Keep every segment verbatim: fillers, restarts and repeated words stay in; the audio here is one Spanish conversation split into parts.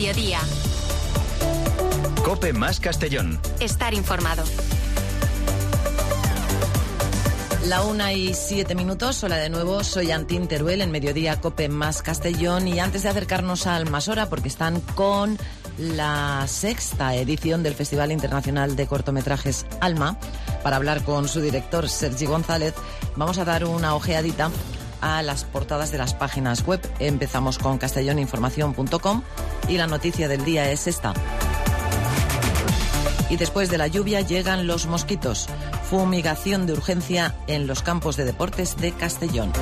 Mediodía. COPE más Castellón. Estar informado. La una y siete minutos, hola de nuevo, soy Antín Teruel en Mediodía COPE más Castellón, y antes de acercarnos a Almasora, porque están con la sexta edición del Festival Internacional de Cortometrajes ALMA, para hablar con su director Sergi González, vamos a dar una ojeadita a las portadas de las páginas web. Empezamos con castelloninformación punto com y la noticia del día es esta. Y después de la lluvia llegan los mosquitos. Fumigación de urgencia en los campos de deportes de Castellón.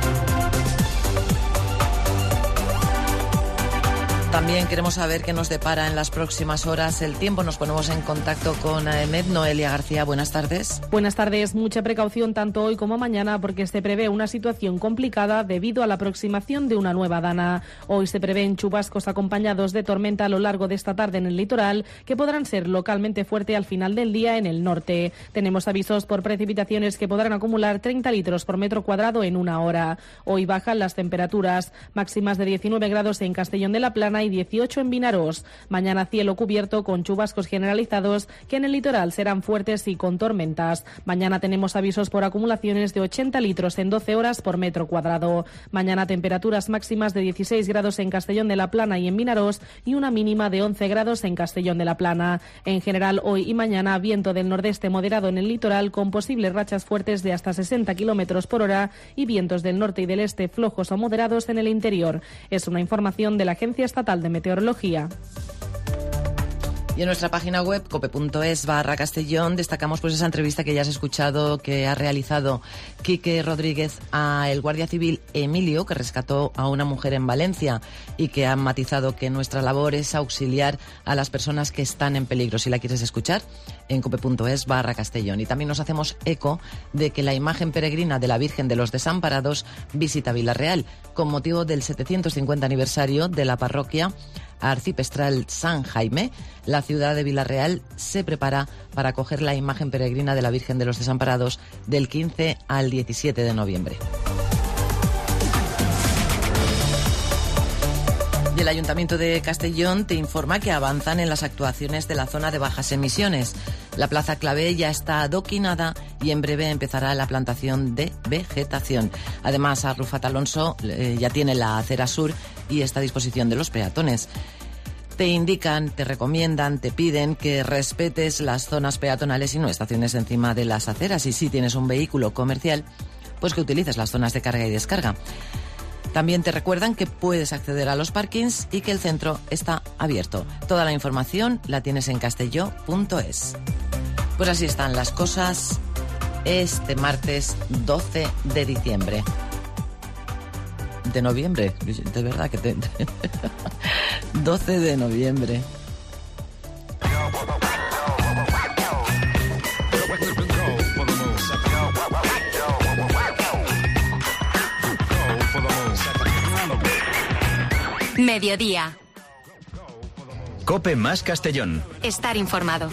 También queremos saber qué nos depara en las próximas horas el tiempo. Nos ponemos en contacto con A E M E D. Noelia García, buenas tardes. Buenas tardes. Mucha precaución tanto hoy como mañana porque se prevé una situación complicada debido a la aproximación de una nueva dana. Hoy se prevén chubascos acompañados de tormenta a lo largo de esta tarde en el litoral, que podrán ser localmente fuerte al final del día en el norte. Tenemos avisos por precipitaciones que podrán acumular treinta litros por metro cuadrado en una hora. Hoy bajan las temperaturas, máximas de diecinueve grados en Castellón de la Plana y dieciocho en Vinarós. Mañana cielo cubierto con chubascos generalizados que en el litoral serán fuertes y con tormentas. Mañana tenemos avisos por acumulaciones de ochenta litros en doce horas por metro cuadrado. Mañana temperaturas máximas de dieciséis grados en Castellón de la Plana y en Vinarós y una mínima de once grados en Castellón de la Plana. En general, hoy y mañana viento del nordeste moderado en el litoral con posibles rachas fuertes de hasta sesenta kilómetros por hora y vientos del norte y del este flojos o moderados en el interior. Es una información de la Agencia Estatal de Meteorología. Y en nuestra página web, cope.es barra Castellón, destacamos pues esa entrevista que ya has escuchado, que ha realizado Quique Rodríguez a el guardia civil Emilio, que rescató a una mujer en Valencia, y que ha matizado que nuestra labor es auxiliar a las personas que están en peligro. Si la quieres escuchar, en cope.es barra Castellón. Y también nos hacemos eco de que la imagen peregrina de la Virgen de los Desamparados visita Vila-real, con motivo del setecientos cincuenta aniversario de la parroquia arcipestral San Jaime. La ciudad de Vila-real se prepara para acoger la imagen peregrina de la Virgen de los Desamparados del quince al diecisiete de noviembre. Y el Ayuntamiento de Castellón te informa que avanzan en las actuaciones de la zona de bajas emisiones. La Plaza Clavé ya está adoquinada y en breve empezará la plantación de vegetación. Además, Arrufat Alonso eh, ya tiene la acera sur y está a disposición de los peatones. Te indican, te recomiendan, te piden que respetes las zonas peatonales y no estaciones encima de las aceras. Y si tienes un vehículo comercial, pues que utilices las zonas de carga y descarga. También te recuerdan que puedes acceder a los parkings y que el centro está abierto. Toda la información la tienes en castelló punto es. Pues así están las cosas este martes doce de diciembre. De noviembre, de verdad que te... doce de noviembre. Mediodía. COPE más Castellón. Estar informado.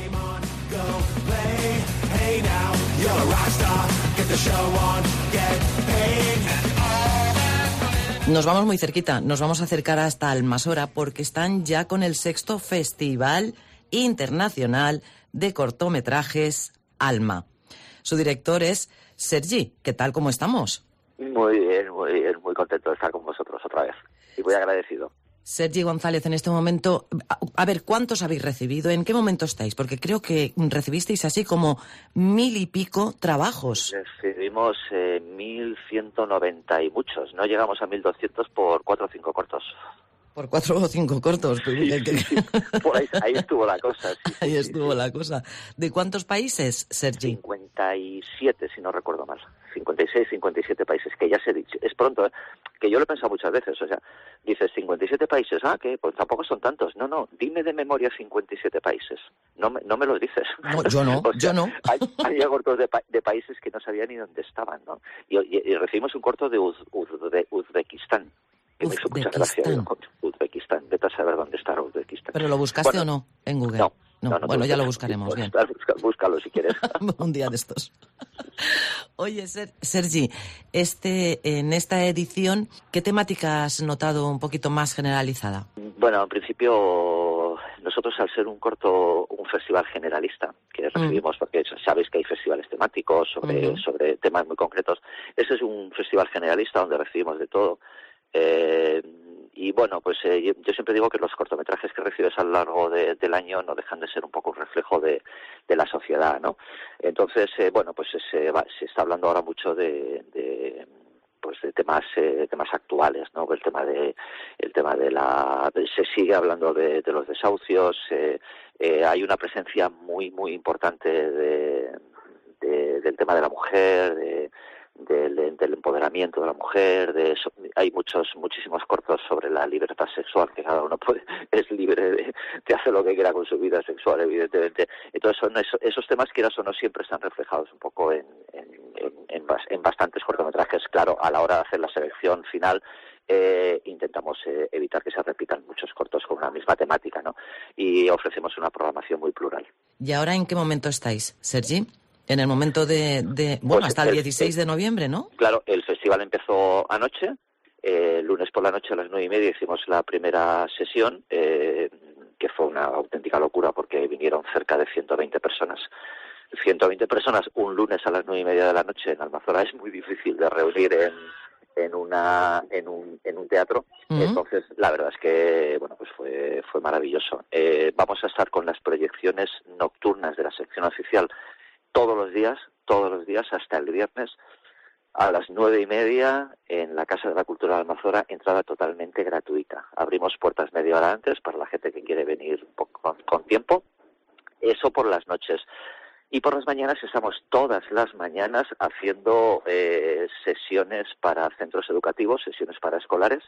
Nos vamos muy cerquita, nos vamos a acercar hasta Almasora porque están ya con el sexto Festival Internacional de Cortometrajes ALMA. Su director es Sergi. ¿Qué tal? ¿Cómo estamos? Muy bien, muy bien, muy contento de estar con vosotros otra vez y muy agradecido. Sergi González, en este momento, a, a ver, ¿cuántos habéis recibido? ¿En qué momento estáis? Porque creo que recibisteis así como mil y pico trabajos. Recibimos eh, mil ciento noventa y muchos, no llegamos a mil doscientos por cuatro o cinco cortos. Por cuatro o cinco cortos. Sí, sí, sí. Por ahí, ahí estuvo la cosa. Sí, ahí sí, estuvo sí. la cosa. ¿De cuántos países, Sergi? cincuenta y siete, si no recuerdo mal. cincuenta y seis, cincuenta y siete países, que ya se ha dicho. Es pronto, ¿eh? Que yo lo he pensado muchas veces. O sea, dices cincuenta y siete países, ah, que pues tampoco son tantos. No, no, dime de memoria cincuenta y siete países. No me, no me los dices. No, yo no, o sea, yo no. Hay, hay cortos de, pa- de países que no sabía ni dónde estaban, ¿no? Y, y, y recibimos un corto de, Uz, Uz, de Uzbekistán. Que me hizo mucha gracia. Uzbekistán. Vete a saber dónde está Uzbekistán. ¿Pero lo buscaste bueno, o no en Google? No. No, no, no bueno, ya lo busques, buscaremos. Bien. Busca, búscalo si quieres. Un día de estos. Oye, Ser, Sergi, este, en esta edición, ¿qué temática has notado un poquito más generalizada? Bueno, en principio, nosotros al ser un corto, un festival generalista, que recibimos, mm. porque sabéis que hay festivales temáticos sobre, uh-huh. sobre temas muy concretos, ese es un festival generalista donde recibimos de todo. Eh, y bueno, pues eh, yo, yo siempre digo que los cortometrajes que recibes a lo largo de, del año no dejan de ser un poco un reflejo de, de la sociedad, ¿no? Entonces, eh, bueno, pues se, va, se está hablando ahora mucho de... de pues de temas eh, temas actuales, ¿no? El tema de el tema de la de, se sigue hablando de, de los desahucios, eh, eh, hay una presencia muy muy importante de, de, del tema de la mujer, de, del, del empoderamiento de la mujer, de eso. Hay muchos muchísimos cortos sobre la libertad sexual, que cada uno puede es libre de, de hacer lo que quiera con su vida sexual, evidentemente. Entonces son eso, esos temas, quieras o no, siempre están reflejados un poco en, en, en, en, en bastantes cortometrajes. Claro, a la hora de hacer la selección final eh, intentamos eh, evitar que se repitan muchos cortos con una misma temática, ¿no? Y ofrecemos una programación muy plural. ¿Y ahora en qué momento estáis, Sergi? En el momento de, de bueno, pues hasta el dieciséis de noviembre, ¿no? Claro, el festival empezó anoche, eh, lunes por la noche a las nueve y media hicimos la primera sesión, eh, que fue una auténtica locura porque vinieron cerca de ciento veinte personas. ciento veinte personas un lunes a las nueve y media de la noche en Almazora es muy difícil de reunir en, en una en un en un teatro. Uh-huh. Entonces la verdad es que bueno pues fue fue maravilloso. Eh, vamos a estar con las proyecciones nocturnas de la sección oficial todos los días, todos los días hasta el viernes a las nueve y media en la Casa de la Cultura de Almazora, entrada totalmente gratuita. Abrimos puertas media hora antes para la gente que quiere venir un poco con, con tiempo. Eso por las noches. Y por las mañanas estamos todas las mañanas haciendo eh, sesiones para centros educativos, sesiones para escolares,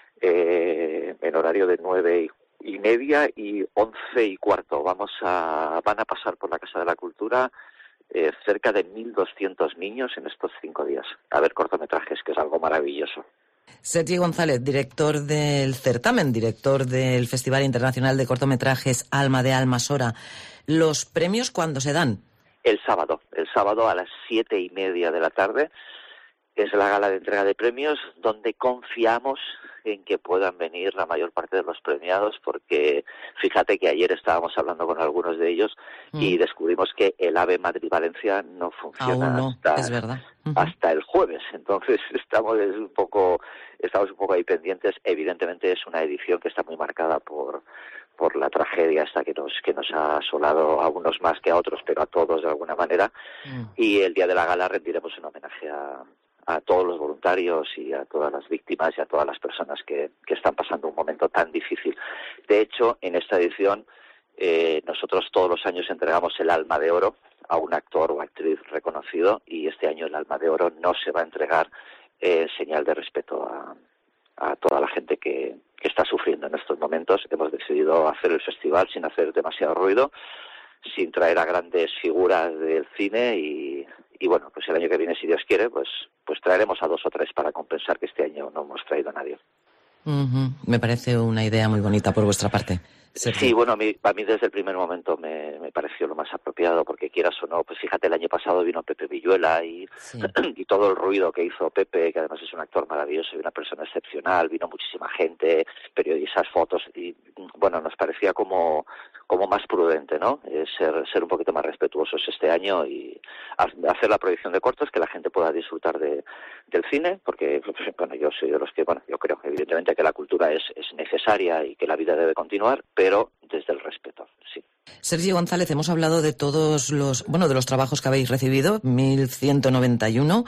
eh, en horario de nueve y media y once y cuarto. Vamos a, van a pasar por la Casa de la Cultura Eh, cerca de mil doscientos niños en estos cinco días a ver cortometrajes, que es algo maravilloso. Sergi González, director del certamen, director del Festival Internacional de Cortometrajes Alma de Almazora. ¿Los premios cuándo se dan? El sábado, el sábado a las siete y media de la tarde es la gala de entrega de premios, donde confiamos en que puedan venir la mayor parte de los premiados, porque fíjate que ayer estábamos hablando con algunos de ellos mm. y descubrimos que el AVE Madrid-Valencia no funciona no, hasta, es verdad. Uh-huh. hasta el jueves. Entonces estamos un poco estamos un poco ahí pendientes. Evidentemente es una edición que está muy marcada por por la tragedia esta que nos que nos ha asolado a unos más que a otros, pero a todos de alguna manera. Mm. Y el día de la gala rendiremos un homenaje a a todos los voluntarios y a todas las víctimas y a todas las personas que, que están pasando un momento tan difícil. De hecho, en esta edición eh, nosotros todos los años entregamos el Alma de Oro a un actor o actriz reconocido, y este año el Alma de Oro no se va a entregar en eh, señal de respeto a, a toda la gente que, que está sufriendo en estos momentos. Hemos decidido hacer el festival sin hacer demasiado ruido, sin traer a grandes figuras del cine y, y bueno, pues el año que viene, si Dios quiere, pues pues traeremos a dos o tres para compensar que este año no hemos traído a nadie. Uh-huh. Me parece una idea muy bonita por vuestra parte. Sergio. Sí, bueno, a mí, a mí desde el primer momento me, me pareció lo más apropiado, porque quieras o no, pues fíjate, el año pasado vino Pepe Villuela y, sí. y todo el ruido que hizo Pepe, que además es un actor maravilloso y una persona excepcional, vino muchísima gente, periodistas, fotos, y bueno, nos parecía como como más prudente, ¿no? Eh, ser ser un poquito más respetuosos este año y hacer la proyección de cortos, que la gente pueda disfrutar de del cine, porque bueno, yo soy de los que, bueno, yo creo evidentemente que la cultura es, es necesaria y que la vida debe continuar, pero desde el respeto, sí. Sergi González, hemos hablado de todos los, bueno, de los trabajos que habéis recibido, mil ciento noventa y uno,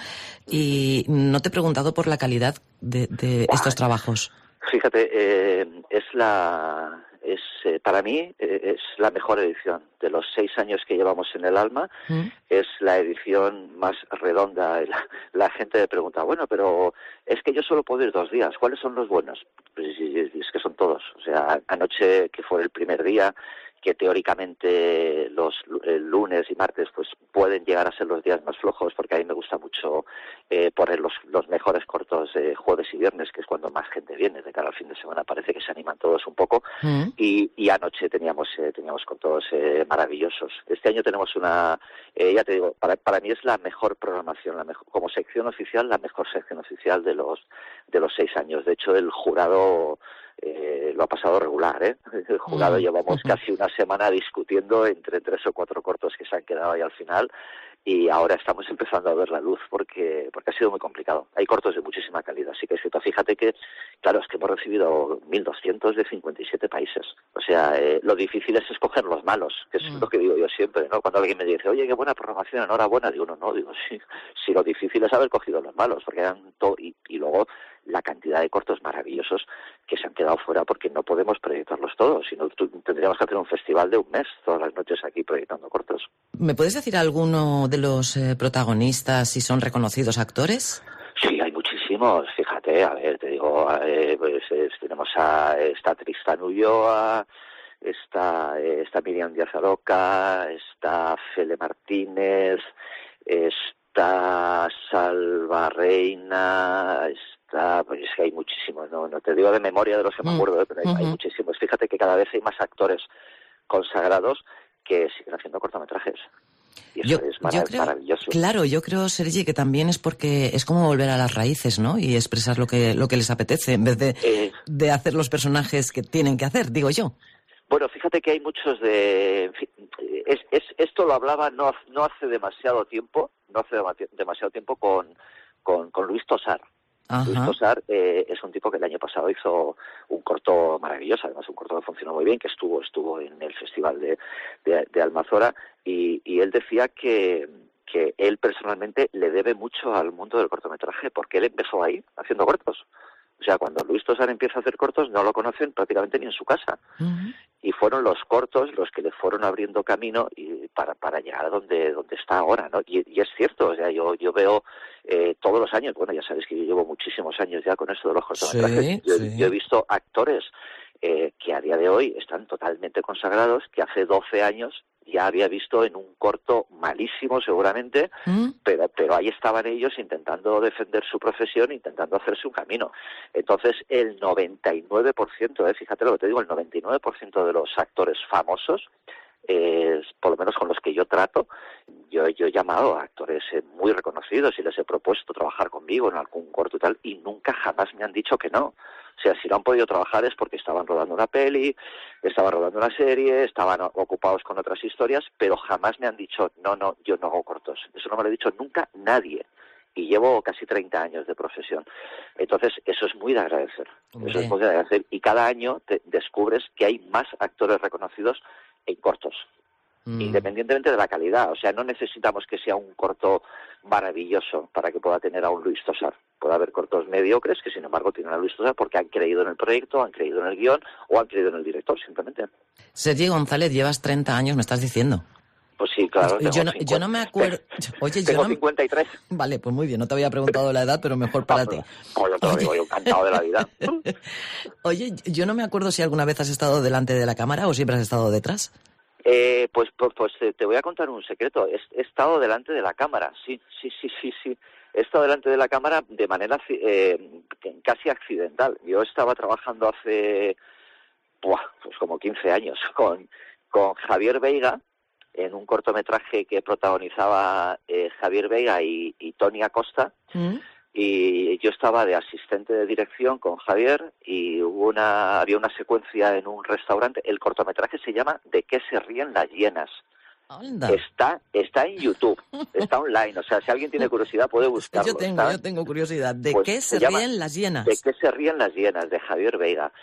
y no te he preguntado por la calidad de, de estos trabajos. Fíjate, eh, es la... es eh, para mí eh, es la mejor edición de los seis años que llevamos en el Alma. ¿Mm? Es la edición más redonda. La, la gente me pregunta, bueno, pero es que yo solo puedo ir dos días, ¿cuáles son los buenos? Pues es que son todos. O sea, anoche, que fue el primer día, que teóricamente los el lunes y martes pues pueden llegar a ser los días más flojos, porque a mí me gusta mucho eh, poner los, los mejores cortos eh, jueves y viernes, que es cuando más gente viene. De cara al fin de semana parece que se animan todos un poco. ¿Mm? y, y anoche teníamos eh, teníamos cortos eh, maravillosos. Este año tenemos una Eh, ya te digo, para, para mí es la mejor programación, la mejor, como sección oficial, la mejor sección oficial de los de los seis años. De hecho, el jurado eh, lo ha pasado regular, ¿eh? El jurado mm. llevamos casi una semana discutiendo entre tres o cuatro cortos que se han quedado ahí al final, y ahora estamos empezando a ver la luz porque porque ha sido muy complicado. Hay cortos de muchísima calidad, así que es cierto. Fíjate que, claro, es que hemos recibido mil doscientos de cincuenta y siete países. O sea, eh, lo difícil es escoger los malos, que es mm. lo que digo yo siempre, ¿no? Cuando alguien me dice, oye, qué buena programación, enhorabuena, digo, no, no, digo, sí, sí, lo difícil es haber cogido los malos, porque eran todo, y, y luego la cantidad de cortos maravillosos que se han quedado fuera porque no podemos proyectarlos todos, sino tendríamos que hacer un festival de un mes, todas las noches aquí proyectando cortos. ¿Me puedes decir alguno de los eh, protagonistas si son reconocidos actores? Sí, hay muchísimos, fíjate, a ver, te digo, eh, pues es, tenemos a esta Tristan Ulloa, está, eh, está Miriam Díaz Aroca, está Fele Martínez, está Salva Reina, está, pues es que hay muchísimos, no, no te digo de memoria de los que me acuerdo, pero hay, uh-huh. hay muchísimos. Fíjate que cada vez hay más actores consagrados que siguen haciendo cortometrajes. Y eso yo, es marav- yo creo, maravilloso. Claro, yo creo, Sergi, que también es porque es como volver a las raíces, ¿no? Y expresar lo que lo que les apetece en vez de, eh, de hacer los personajes que tienen que hacer, digo yo. Bueno, fíjate que hay muchos de... En fin, es, es, esto lo hablaba no, no hace demasiado tiempo, no hace demasiado tiempo con, con, con Luis Tosar. Ajá. Luis Tosar eh, es un tipo que el año pasado hizo un corto maravilloso, además un corto que funcionó muy bien, que estuvo estuvo en el Festival de, de, de Almazora, y, y él decía que, que él personalmente le debe mucho al mundo del cortometraje, porque él empezó ahí, haciendo cortos. O sea, cuando Luis Tosar empieza a hacer cortos, no lo conocen prácticamente ni en su casa. Uh-huh. Y fueron los cortos los que le fueron abriendo camino y para para llegar a donde donde está ahora, ¿no? Y, y es cierto, o sea, yo yo veo eh, todos los años, bueno, ya sabes que yo llevo muchísimos años ya con esto de los cortometrajes. Sí, yo, sí. yo he visto actores eh, que a día de hoy están totalmente consagrados, que hace doce años ya había visto en un corto malísimo seguramente, ¿Mm? pero pero ahí estaban ellos intentando defender su profesión, intentando hacerse un camino. Entonces el noventa y nueve por ciento, eh, fíjate lo que te digo, el noventa y nueve por ciento de los actores famosos, eh, por lo menos con los que yo trato, yo, yo he llamado a actores eh, muy reconocidos y les he propuesto trabajar conmigo en algún corto y tal, y nunca jamás me han dicho que no. O sea, si no han podido trabajar es porque estaban rodando una peli, estaban rodando una serie, estaban ocupados con otras historias, pero jamás me han dicho, no, no, yo no hago cortos. Eso no me lo ha dicho nunca nadie. Y llevo casi treinta años de profesión. Entonces, eso es muy de agradecer. Hombre. Eso es muy de agradecer. Y cada año te descubres que hay más actores reconocidos en cortos. Mm. Independientemente de la calidad. O sea, no necesitamos que sea un corto maravilloso para que pueda tener a un Luis Tosar. Puede haber cortos mediocres que, sin embargo, tienen a Luis Tosar porque han creído en el proyecto, han creído en el guión o han creído en el director, simplemente. Sergi González, llevas treinta años, me estás diciendo. Pues sí, claro. Yo no, yo no me acuerdo... Oye, tengo yo no... cincuenta y tres. Vale, pues muy bien, no te había preguntado la edad, pero mejor para ti. Como yo te lo digo, yo encantado de la vida. Oye, yo no me acuerdo si alguna vez has estado delante de la cámara o siempre has estado detrás. Eh, pues, pues, pues te voy a contar un secreto. He, he estado delante de la cámara, sí, sí, sí, sí, sí. He estado delante de la cámara de manera eh, casi accidental. Yo estaba trabajando hace, buah, pues como quince años con, con Javier Veiga en un cortometraje que protagonizaba eh, Javier Veiga y, y Tony Acosta. ¿Mm? Y yo estaba de asistente de dirección con Javier y hubo una había una secuencia en un restaurante. El cortometraje se llama ¿De qué se ríen las hienas? Anda. Está está en YouTube, está online. O sea, si alguien tiene curiosidad puede buscarlo. Yo tengo, ¿está? yo tengo curiosidad. ¿De pues qué se, se ríen las hienas? ¿De qué se ríen las hienas? De Javier Veiga.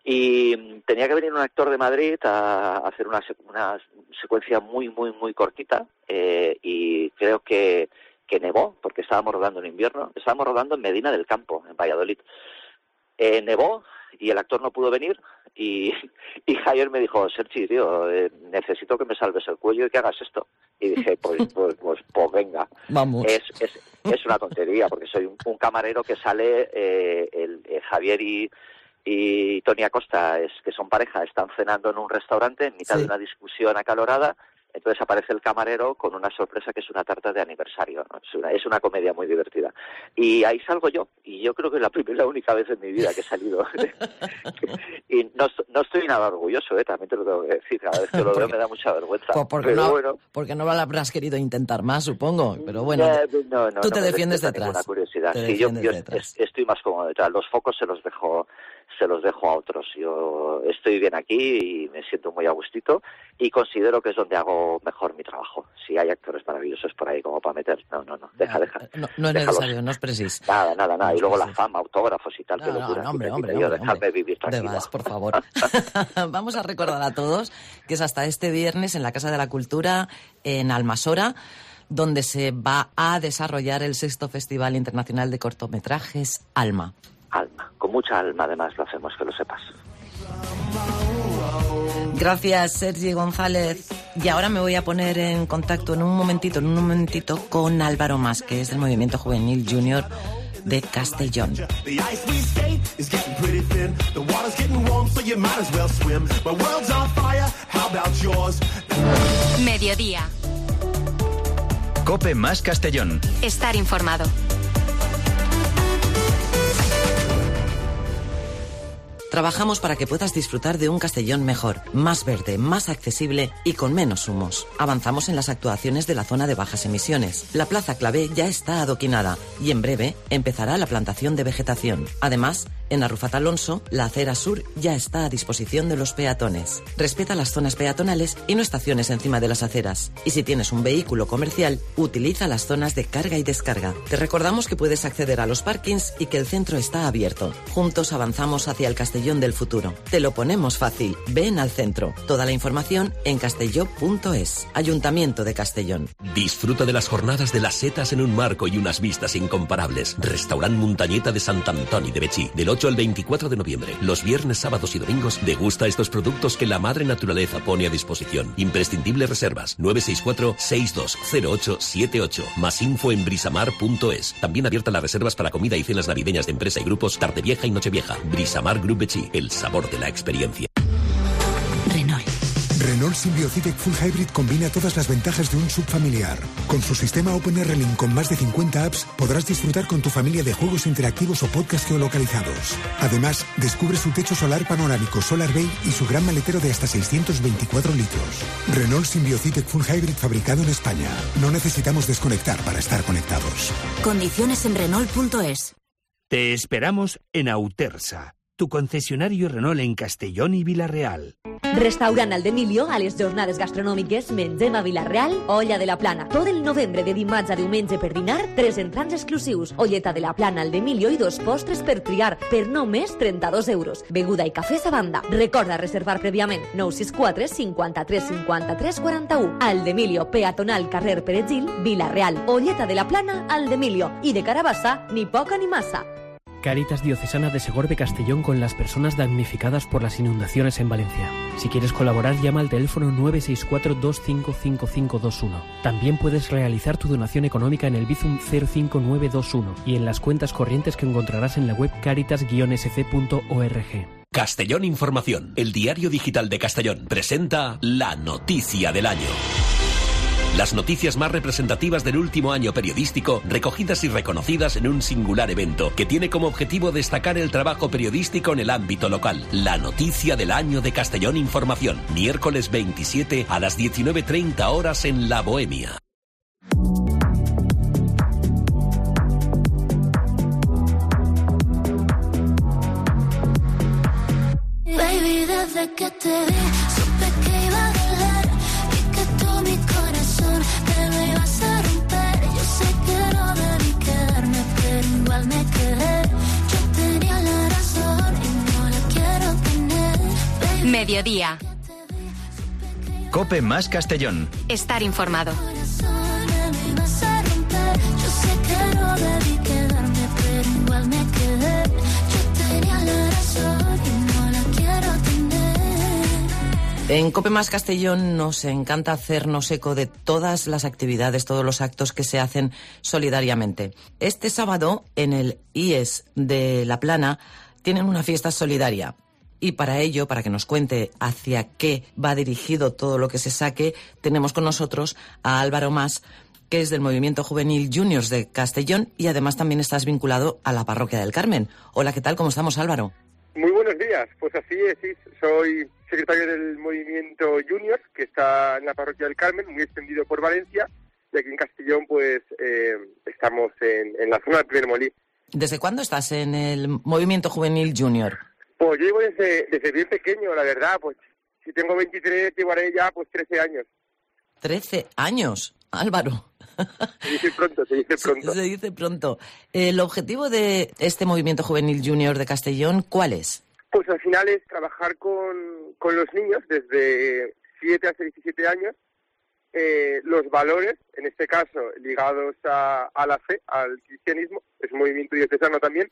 Y tenía que venir un actor de Madrid a hacer una, una secuencia muy, muy, muy cortita eh, y creo que que nevó, porque estábamos rodando en invierno, estábamos rodando en Medina del Campo, en Valladolid. Eh, nevó y el actor no pudo venir y, y Javier me dijo, Sergi, tío, eh, necesito que me salves el cuello y que hagas esto. Y dije, pues pues, pues, pues venga. Vamos. Es, es, es una tontería, porque soy un, un camarero que sale, eh, el, eh, Javier y, y Tony Acosta, es, que son pareja, están cenando en un restaurante en mitad sí. de una discusión acalorada. Entonces aparece el camarero con una sorpresa que es una tarta de aniversario, ¿no? Es una, es una comedia muy divertida. Y ahí salgo yo, y yo creo que es la primera y la única vez en mi vida que he salido. Y no, no estoy nada orgulloso, ¿eh? También te lo tengo que decir, cada vez que lo veo me da mucha vergüenza. Pues porque, pero no, bueno, porque no lo habrás querido intentar más, supongo. Pero bueno, no, no, tú te no defiendes me detrás. Curiosidad. Te Sí, yo, yo detrás. estoy más cómodo detrás. Los focos se los dejo se los dejo a otros. Yo estoy bien aquí y me siento muy a gustito y considero que es donde hago mejor mi trabajo. Si hay actores maravillosos por ahí como para meter, no, no, no, deja, deja. No, no es déjalos. necesario, no es preciso. Nada, nada, nada. No y luego preciso. la fama, autógrafos y tal, No, qué no, locura. no, hombre, yo, hombre, yo, hombre, dejarme hombre. vivir tranquilo. De vas, por favor. Vamos a recordar a todos que es hasta este viernes en la Casa de la Cultura, en Almasora, donde se va a desarrollar el sexto Festival Internacional de Cortometrajes Alma. Alma, con mucha alma además lo hacemos, que lo sepas. Gracias, Sergi González. Y ahora me voy a poner en contacto en un momentito, en un momentito, con Álvaro Mas, que es del Movimiento Juvenil Junior de Castellón. Mediodía. COPE más Castellón. Estar informado. Trabajamos para que puedas disfrutar de un Castellón mejor, más verde, más accesible y con menos humos. Avanzamos en las actuaciones de la zona de bajas emisiones. La Plaza Clavé ya está adoquinada y en breve empezará la plantación de vegetación. Además, en Arrufat Alonso, la acera sur ya está a disposición de los peatones. Respeta las zonas peatonales y no estaciones encima de las aceras. Y si tienes un vehículo comercial, utiliza las zonas de carga y descarga. Te recordamos que puedes acceder a los parkings y que el centro está abierto. Juntos avanzamos hacia el Castellón del futuro. Te lo ponemos fácil. Ven al centro. Toda la información en castelló punto es. Ayuntamiento de Castellón. Disfruta de las jornadas de las setas en un marco y unas vistas incomparables. Restaurant Montañeta de Sant Antoni de Betxí. Del ocho al veinticuatro de noviembre. Los viernes, sábados y domingos degusta estos productos que la madre naturaleza pone a disposición. Imprescindibles reservas. nueve seis cuatro, seis dos cero ocho siete ocho. Más info en brisamar punto es. También abierta las reservas para comida y cenas navideñas de empresa y grupos Tarde Vieja y Nochevieja. Brisamar Group Betxí. El sabor de la experiencia. Renault. Renault Symbiocytec Full Hybrid combina todas las ventajas de un subfamiliar. Con su sistema OpenRLink con más de cincuenta apps, podrás disfrutar con tu familia de juegos interactivos o podcast geolocalizados. Además, descubre su techo solar panorámico Solar Bay y su gran maletero de hasta seiscientos veinticuatro litros. Renault Symbiocytec Full Hybrid fabricado en España. No necesitamos desconectar para estar conectados. Condiciones en Renault punto es. Te esperamos en Autersa, tu concesionario Renault en Castellón i Vila-real. Restaurant Aldemilio, a les jornades gastronòmiques mengem a Vila-real, olla de la plana. Tot el novembre de dimarts a diumenge per dinar, tres entrants exclusius, olleta de la plana Aldemilio i dos postres per triar, per només trenta-dos euros. Beguda i cafès a banda. Recorda reservar prèviament. nou sis quatre, cinquanta-tres, cinquanta-tres, quaranta-u. Aldemilio, peatonal carrer Perejil, Vila-real. Olleta de la plana Aldemilio. I de Carabassa, ni poca ni massa. Cáritas Diocesana de Segorbe Castellón con las personas damnificadas por las inundaciones en Valencia. Si quieres colaborar, llama al teléfono nueve seis cuatro, dos cinco cinco cinco dos uno. También puedes realizar tu donación económica en el Bizum cero cinco nueve dos uno y en las cuentas corrientes que encontrarás en la web caritas guion s c punto org. Castellón Información, el diario digital de Castellón, presenta la noticia del año. Las noticias más representativas del último año periodístico, recogidas y reconocidas en un singular evento que tiene como objetivo destacar el trabajo periodístico en el ámbito local. La noticia del año de Castellón Información, miércoles veintisiete a las diecinueve treinta horas en La Bohemia. Baby, desde que te vi, supe que iba a doler y que tú mi corazón te lo ibas a romper. Yo sé que no debí quedarme, pero igual me quedé. Yo tenía la razón y no la quiero tener. Baby, Mediodía. COPE más Castellón. Estar informado. me lo ibas a romper. Yo sé que no debí quedarme, pero igual me quedé. Yo tenía la razón y no la quiero tener. En COPE más Castellón nos encanta hacernos eco de todas las actividades, todos los actos que se hacen solidariamente. Este sábado, en el I E S de La Plana, tienen una fiesta solidaria. Y para ello, para que nos cuente hacia qué va dirigido todo lo que se saque, tenemos con nosotros a Álvaro Mas, que es del Movimiento Juvenil Juniors de Castellón y además también estás vinculado a la Parroquia del Carmen. Hola, ¿qué tal? ¿Cómo estamos, Álvaro? Muy buenos días. Pues así es, sí. Soy secretario del Movimiento Juniors, que está en la Parroquia del Carmen, muy extendido por Valencia, y aquí en Castellón pues eh, estamos en, en la zona del Primer Molí. ¿Desde cuándo estás en el Movimiento Juvenil Junior? Pues yo llevo desde, desde bien pequeño, la verdad, pues si tengo veintitrés, llevaré ya pues trece años. ¿trece años? Álvaro. Se dice pronto, se dice pronto. Se, se dice pronto. El objetivo de este Movimiento Juvenil Junior de Castellón, ¿cuál es? Pues al final es trabajar con, con los niños desde siete hasta diecisiete años, eh, los valores, en este caso ligados a, a la fe, al cristianismo, es un movimiento diocesano también,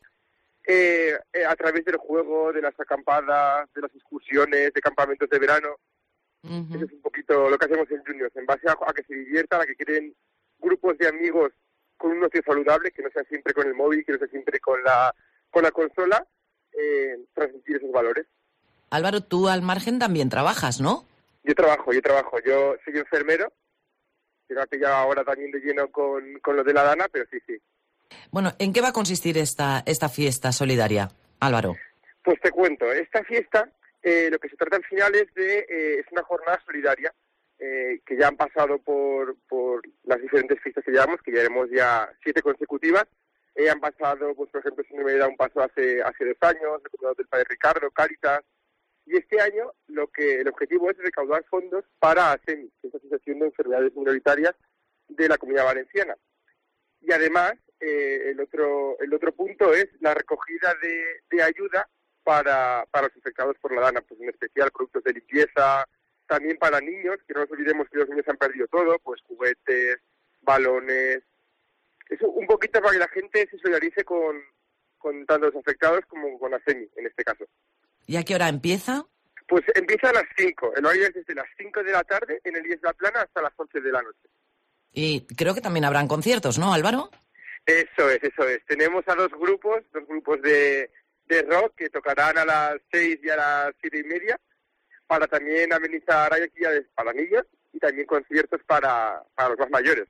eh, eh, a través del juego, de las acampadas, de las excursiones, de campamentos de verano. Uh-huh. Eso es un poquito lo que hacemos en Juniors, en base a, a que se diviertan, a que creen grupos de amigos con un ocio saludable, que no sea siempre con el móvil, que no sea siempre con la, con la consola, eh, transmitir esos valores. Álvaro, tú al margen también trabajas, ¿no? Yo trabajo, yo trabajo. Yo soy enfermero, que me ha pillado ahora también de lleno con, con lo de la Dana, pero sí, sí. Bueno, ¿en qué va a consistir esta, esta fiesta solidaria, Álvaro? Pues te cuento, esta fiesta, eh, lo que se trata al final es de, eh, es una jornada solidaria, eh, que ya han pasado por, por las diferentes fiestas que llevamos, que llevamos ya siete consecutivas. Eh, han pasado, pues por ejemplo, si me da un paso hace hace dos años, el cuidado del Padre Ricardo, Cáritas, y este año lo que el objetivo es recaudar fondos para ASEMI, que es la Asociación de Enfermedades Minoritarias de la Comunidad Valenciana. Y además, eh, el otro el otro punto es la recogida de, de ayuda para, para los afectados por la Dana, pues en especial productos de limpieza, también para niños, que no nos olvidemos que los niños han perdido todo, pues juguetes, balones. Eso un poquito para que la gente se solidarice con, con tanto los afectados como con ASEMI, en este caso. ¿Y a qué hora empieza? Pues empieza a las cinco. El horario es desde las cinco de la tarde en el I E S La Plana hasta las once de la noche. Y creo que también habrán conciertos, ¿no, Álvaro? Eso es, eso es. Tenemos a dos grupos, dos grupos de, de rock que tocarán a las seis y a las siete y media, para también amenizar, hay actividades para niños y también conciertos para, para los más mayores.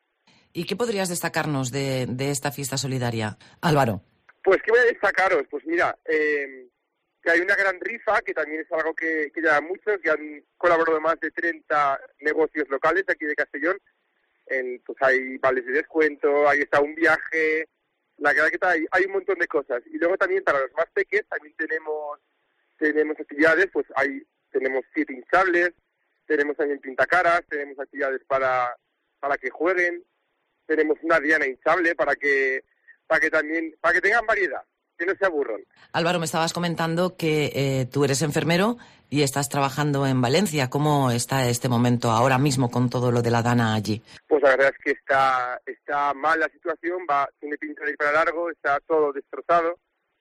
¿Y qué podrías destacarnos de, de esta fiesta solidaria, Álvaro? Pues, ¿qué voy a destacaros? Pues mira, eh, que hay una gran rifa, que también es algo que, que llama mucho, que han colaborado más de treinta negocios locales de aquí de Castellón. En, pues hay vales de descuento, ahí está un viaje, la verdad que hay, hay un montón de cosas. Y luego también para los más pequeños también tenemos tenemos actividades, pues hay tenemos siete hinchables, tenemos también pintacaras, tenemos actividades para para que jueguen, tenemos una diana hinchable para que para que también para que tengan variedad, que no se aburran. Álvaro, me estabas comentando que eh, tú eres enfermero y estás trabajando en Valencia. ¿Cómo está este momento ahora mismo con todo lo de la Dana allí? Pues la verdad es que está está mal la situación, va tiene pinta de ir para largo, está todo destrozado.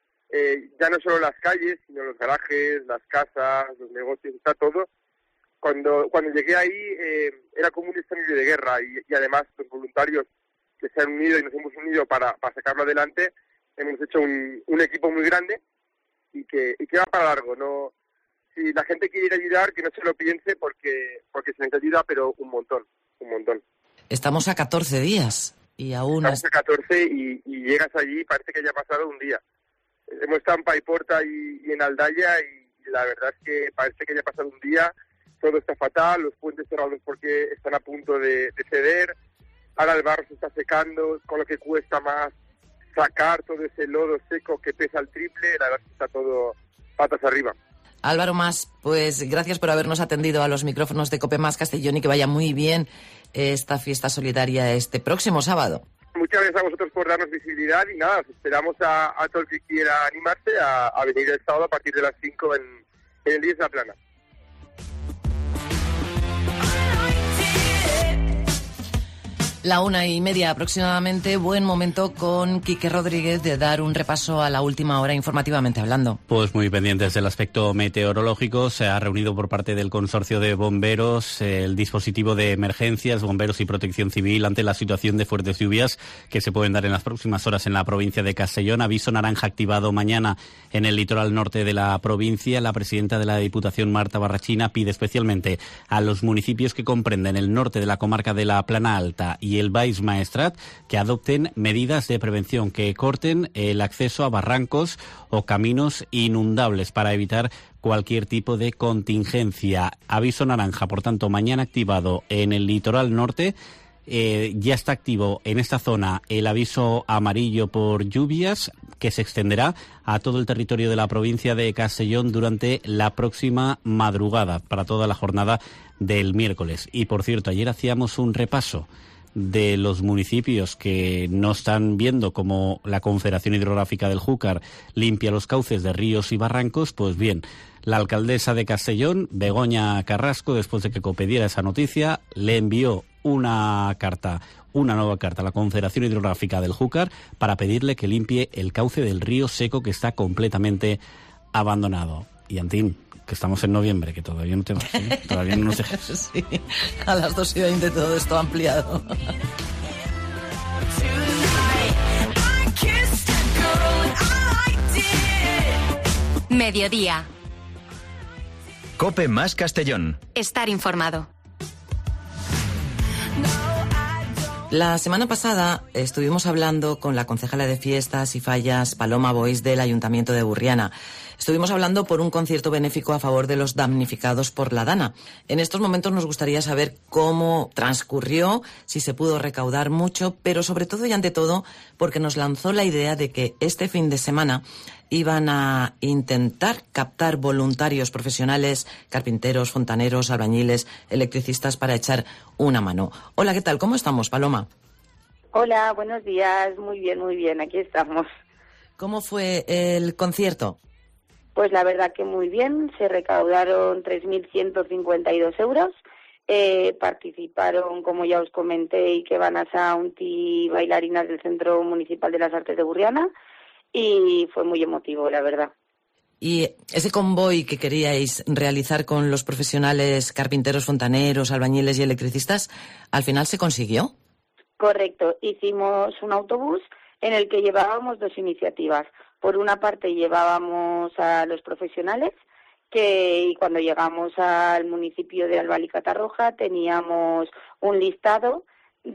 Eh, ya no solo las calles, sino los garajes, las casas, los negocios, está todo. Cuando cuando llegué ahí eh, era como un escenario de guerra y, y además los voluntarios que se han unido y nos hemos unido para, para sacarlo adelante, hemos hecho un, un equipo muy grande y que, y que va para largo. No, si la gente quiere ir a ayudar, que no se lo piense porque porque se necesita ayuda, pero un montón, un montón. Estamos a catorce días y aún... Estamos a catorce y, y llegas allí y parece que haya pasado un día. Hemos estado en Paiporta y, y en Aldaya y, y la verdad es que parece que haya pasado un día, todo está fatal, los puentes cerrados porque están a punto de, de ceder, ahora el barro se está secando, con lo que cuesta más sacar todo ese lodo seco que pesa el triple, la verdad es que está todo patas arriba. Álvaro Mas, pues gracias por habernos atendido a los micrófonos de COPE Más Castellón y que vaya muy bien esta fiesta solidaria este próximo sábado. Muchas gracias a vosotros por darnos visibilidad y nada, os esperamos a, a todo el que quiera animarse a, a venir el sábado a partir de las cinco en, en el I E S La Plana. La una y media aproximadamente, buen momento con Quique Rodríguez de dar un repaso a la última hora informativamente hablando. Pues muy pendientes del aspecto meteorológico, se ha reunido por parte del Consorcio de Bomberos el dispositivo de emergencias, bomberos y protección civil ante la situación de fuertes lluvias que se pueden dar en las próximas horas en la provincia de Castellón. Aviso naranja activado mañana en el litoral norte de la provincia. La presidenta de la Diputación, Marta Barrachina, pide especialmente a los municipios que comprenden el norte de la comarca de la Plana Alta y el Baix Maestrat que adopten medidas de prevención, que corten el acceso a barrancos o caminos inundables para evitar cualquier tipo de contingencia. Aviso naranja, por tanto, mañana activado en el litoral norte. Eh, ya está activo en esta zona el aviso amarillo por lluvias, que se extenderá a todo el territorio de la provincia de Castellón durante la próxima madrugada, para toda la jornada del miércoles. Y, por cierto, ayer hacíamos un repaso de los municipios que no están viendo cómo la Confederación Hidrográfica del Júcar limpia los cauces de ríos y barrancos. Pues bien, la alcaldesa de Castellón, Begoña Carrasco, después de que COPE diera esa noticia, le envió una carta, una nueva carta a la Confederación Hidrográfica del Júcar para pedirle que limpie el cauce del río Seco, que está completamente abandonado. Y, Antín, que estamos en noviembre, que todavía no te vas, ¿eh? Todavía no nos dejas. Sí, a las dos y veinte todo esto ampliado. Mediodía. COPE más Castellón. Estar informado. La semana pasada estuvimos hablando con la concejala de Fiestas y Fallas, Paloma Boix, del Ayuntamiento de Burriana. Estuvimos hablando por un concierto benéfico a favor de los damnificados por la Dana. En estos momentos nos gustaría saber cómo transcurrió, si se pudo recaudar mucho, pero sobre todo y ante todo porque nos lanzó la idea de que este fin de semana iban a intentar captar voluntarios profesionales, carpinteros, fontaneros, albañiles, electricistas para echar una mano. Hola, ¿qué tal? ¿Cómo estamos, Paloma? Hola, buenos días. Muy bien, muy bien. Aquí estamos. ¿Cómo fue el concierto? Pues la verdad que muy bien. Se recaudaron tres mil ciento cincuenta y dos euros. Eh, participaron, como ya os comenté, Ikebana Sound y bailarinas del Centro Municipal de las Artes de Burriana. Y fue muy emotivo, la verdad. ¿Y ese convoy que queríais realizar con los profesionales carpinteros, fontaneros, albañiles y electricistas, al final se consiguió? Correcto. Hicimos un autobús en el que llevábamos dos iniciativas. Por una parte llevábamos a los profesionales, que y cuando llegamos al municipio de Albal y Catarroja teníamos un listado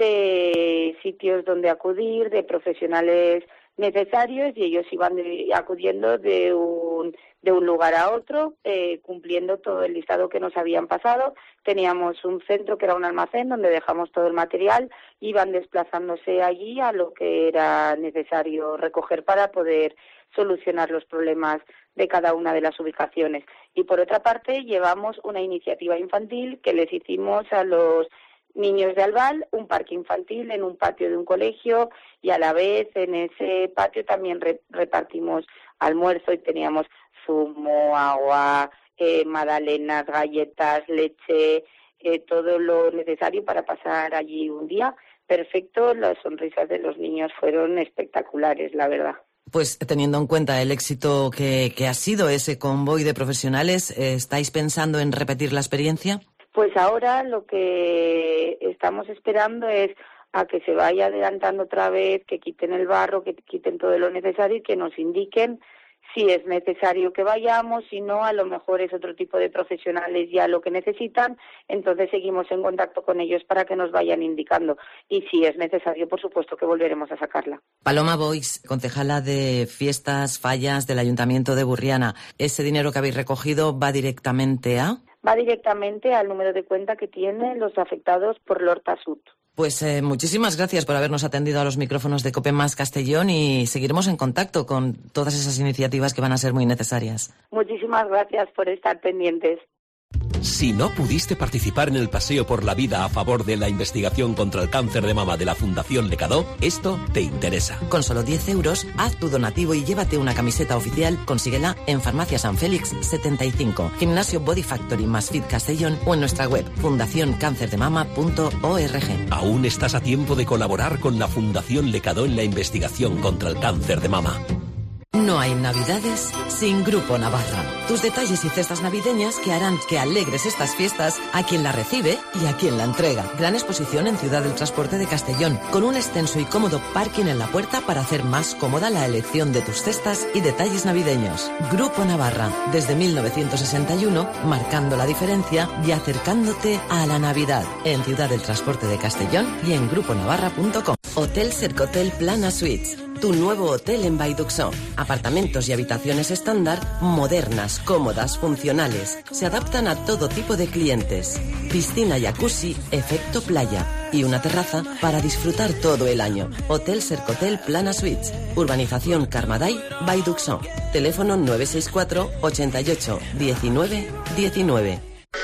de sitios donde acudir, de profesionales necesarios, y ellos iban de, acudiendo de un de un lugar a otro, eh, cumpliendo todo el listado que nos habían pasado. Teníamos un centro que era un almacén donde dejamos todo el material, iban desplazándose allí a lo que era necesario recoger para poder solucionar los problemas de cada una de las ubicaciones. Y por otra parte llevamos una iniciativa infantil que les hicimos a los niños de Albal, un parque infantil en un patio de un colegio, y a la vez en ese patio también re- repartimos almuerzo y teníamos zumo, agua, eh, magdalenas, galletas, leche, eh, todo lo necesario para pasar allí un día perfecto. Las sonrisas de los niños fueron espectaculares, la verdad. Pues teniendo en cuenta el éxito que, que ha sido ese convoy de profesionales, ¿estáis pensando en repetir la experiencia? Pues ahora lo que estamos esperando es a que se vaya adelantando otra vez, que quiten el barro, que quiten todo lo necesario y que nos indiquen si es necesario que vayamos, si no, a lo mejor es otro tipo de profesionales ya lo que necesitan, entonces seguimos en contacto con ellos para que nos vayan indicando. Y si es necesario, por supuesto que volveremos a sacarla. Paloma Boix, concejala de Fiestas, Fallas del Ayuntamiento de Burriana, ¿ese dinero que habéis recogido va directamente a...? Va directamente al número de cuenta que tienen los afectados por Lorta Sud. Pues eh, muchísimas gracias por habernos atendido a los micrófonos de COPE más Castellón, y seguiremos en contacto con todas esas iniciativas que van a ser muy necesarias. Muchísimas gracias por estar pendientes. Si no pudiste participar en el paseo por la vida a favor de la investigación contra el cáncer de mama de la Fundación Lecadó, esto te interesa. Con solo diez euros, haz tu donativo y llévate una camiseta oficial. Consíguela en Farmacia San Félix setenta y cinco, Gimnasio Body Factory más Fit Castellón o en nuestra web fundación cáncer de mama punto org. Aún estás a tiempo de colaborar con la Fundación Lecadó en la investigación contra el cáncer de mama. No hay Navidades sin Grupo Navarra. Tus detalles y cestas navideñas que harán que alegres estas fiestas a quien la recibe y a quien la entrega. Gran exposición en Ciudad del Transporte de Castellón, con un extenso y cómodo parking en la puerta para hacer más cómoda la elección de tus cestas y detalles navideños. Grupo Navarra, desde mil novecientos sesenta y uno, marcando la diferencia y acercándote a la Navidad. En Ciudad del Transporte de Castellón y en grupo navarra punto com. Hotel Cercotel Plana Suites. Tu nuevo hotel en Baiduxó. Apartamentos y habitaciones estándar, modernas, cómodas, funcionales. Se adaptan a todo tipo de clientes. Piscina jacuzzi, efecto playa. Y una terraza para disfrutar todo el año. Hotel Cercotel Plana Suites. Urbanización Carmaday, Baiduxó. Teléfono nueve seis cuatro, ochenta y ocho, diecinueve, diecinueve.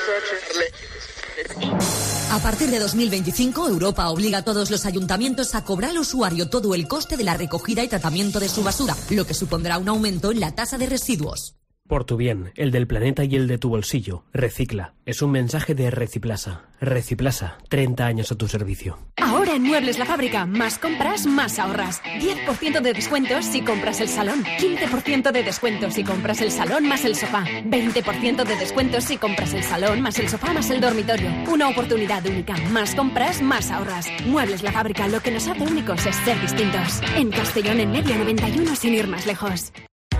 A partir de dos mil veinticinco, Europa obliga a todos los ayuntamientos a cobrar al usuario todo el coste de la recogida y tratamiento de su basura, lo que supondrá un aumento en la tasa de residuos. Por tu bien, el del planeta y el de tu bolsillo. Recicla. Es un mensaje de Reciplasa. Reciplasa, treinta años a tu servicio. Ahora en Muebles La Fábrica, más compras, más ahorras. diez por ciento de descuentos si compras el salón. quince por ciento de descuentos si compras el salón más el sofá. veinte por ciento de descuentos si compras el salón más el sofá más el dormitorio. Una oportunidad única. Más compras, más ahorras. Muebles La Fábrica, lo que nos hace únicos es ser distintos. En Castellón en medio noventa y uno sin ir más lejos.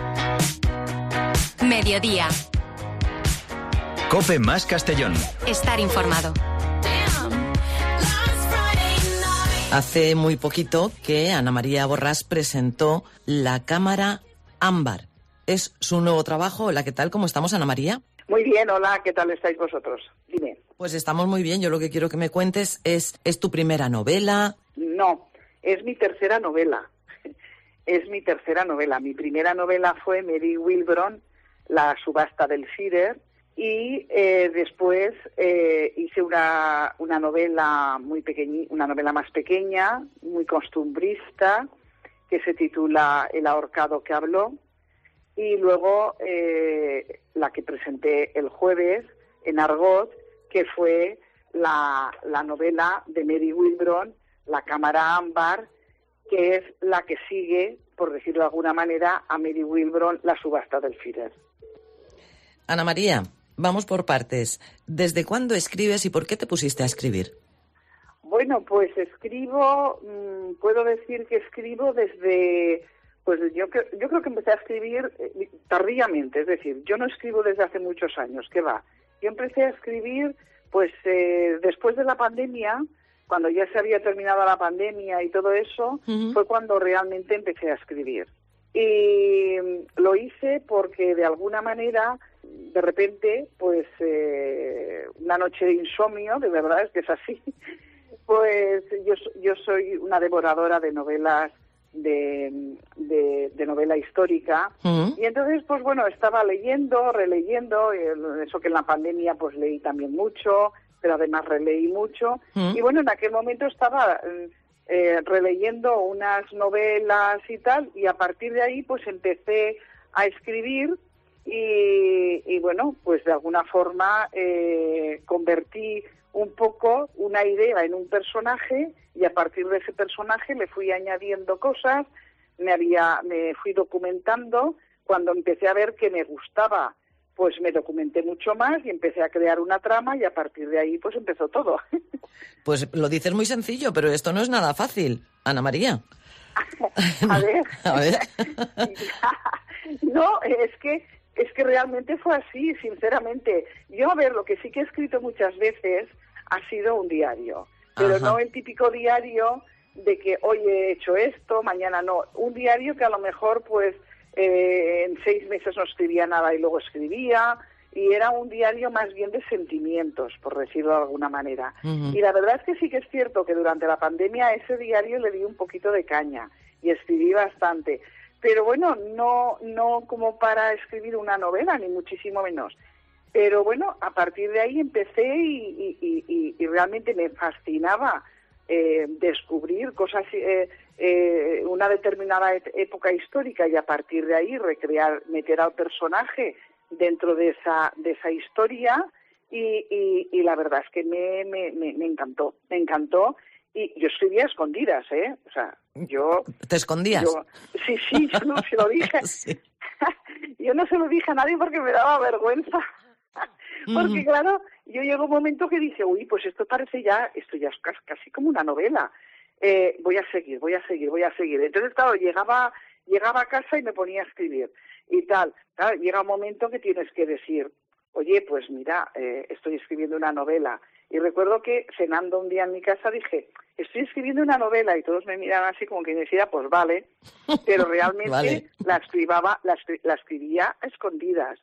Mediodía. COPE más Castellón. Estar informado. Hace muy poquito que Ana María Borrás presentó La Cámara Ámbar. Es su nuevo trabajo. Hola, ¿qué tal? ¿Cómo estamos, Ana María? Muy bien, hola, ¿qué tal estáis vosotros? Dime. Pues estamos muy bien. Yo lo que quiero que me cuentes es, ¿es tu primera novela? No, es mi tercera novela. Es mi tercera novela. Mi primera novela fue Mary Wilbron, La subasta del Führer, y eh, después eh, hice una, una novela muy pequeña, una novela más pequeña, muy costumbrista, que se titula El ahorcado que habló, y luego eh, la que presenté el jueves en Argot, que fue la, la novela de Mary Wilbron, La cámara ámbar, que es la que sigue, por decirlo de alguna manera, a Mary Wilbron, La subasta del Führer. Ana María, vamos por partes. ¿Desde cuándo escribes y por qué te pusiste a escribir? Bueno, pues escribo, mmm, puedo decir que escribo desde, pues yo, yo creo que empecé a escribir eh, tardíamente, es decir, yo no escribo desde hace muchos años, ¿qué va? Yo empecé a escribir, pues eh, después de la pandemia, cuando ya se había terminado la pandemia y todo eso, uh-huh. fue cuando realmente empecé a escribir. Y lo hice porque de alguna manera, de repente, pues eh, una noche de insomnio, de verdad es que es así, pues yo, yo soy una devoradora de novelas, de, de, de novela histórica, uh-huh. y entonces, pues bueno, estaba leyendo, releyendo, eso que en la pandemia pues leí también mucho, pero además releí mucho, uh-huh. y bueno, en aquel momento estaba... Eh, releyendo unas novelas y tal, y a partir de ahí pues empecé a escribir y, y bueno, pues de alguna forma eh, convertí un poco una idea en un personaje y a partir de ese personaje le fui añadiendo cosas, me había, me fui documentando. Cuando empecé a ver que me gustaba, pues me documenté mucho más y empecé a crear una trama y a partir de ahí pues empezó todo. Pues lo dices muy sencillo, pero esto no es nada fácil, Ana María. A ver. A ver. No, es que es que realmente fue así, sinceramente. Yo, a ver, lo que sí que he escrito muchas veces ha sido un diario, pero Ajá. no el típico diario de que hoy he hecho esto, mañana no. Un diario que a lo mejor pues Eh, en seis meses no escribía nada y luego escribía, y era un diario más bien de sentimientos, por decirlo de alguna manera. Uh-huh. Y la verdad es que sí que es cierto que durante la pandemia a ese diario le di un poquito de caña y escribí bastante. Pero bueno, no, no como para escribir una novela, ni muchísimo menos. Pero bueno, a partir de ahí empecé y, y, y, y realmente me fascinaba eh, descubrir cosas, eh, eh, una determinada época histórica y a partir de ahí recrear, meter al personaje dentro de esa, de esa historia y, y, y la verdad es que me, me, me, me encantó, me encantó. Y yo escribía a escondidas, ¿eh? O sea, yo... ¿Te escondías? Yo, sí, sí, yo no se lo dije. Sí. Yo no se lo dije a nadie porque me daba vergüenza. Porque, claro, yo llego un momento que dice, uy, pues esto parece ya, esto ya es casi como una novela. Eh, voy a seguir, voy a seguir, voy a seguir. Entonces, claro, llegaba, llegaba a casa y me ponía a escribir y tal. Claro, llega un momento que tienes que decir, oye, pues mira, eh, estoy escribiendo una novela. Y recuerdo que cenando un día en mi casa dije, estoy escribiendo una novela y todos me miraban así como que me decía, pues vale, pero realmente vale. la, escribaba, la, la escribía a escondidas.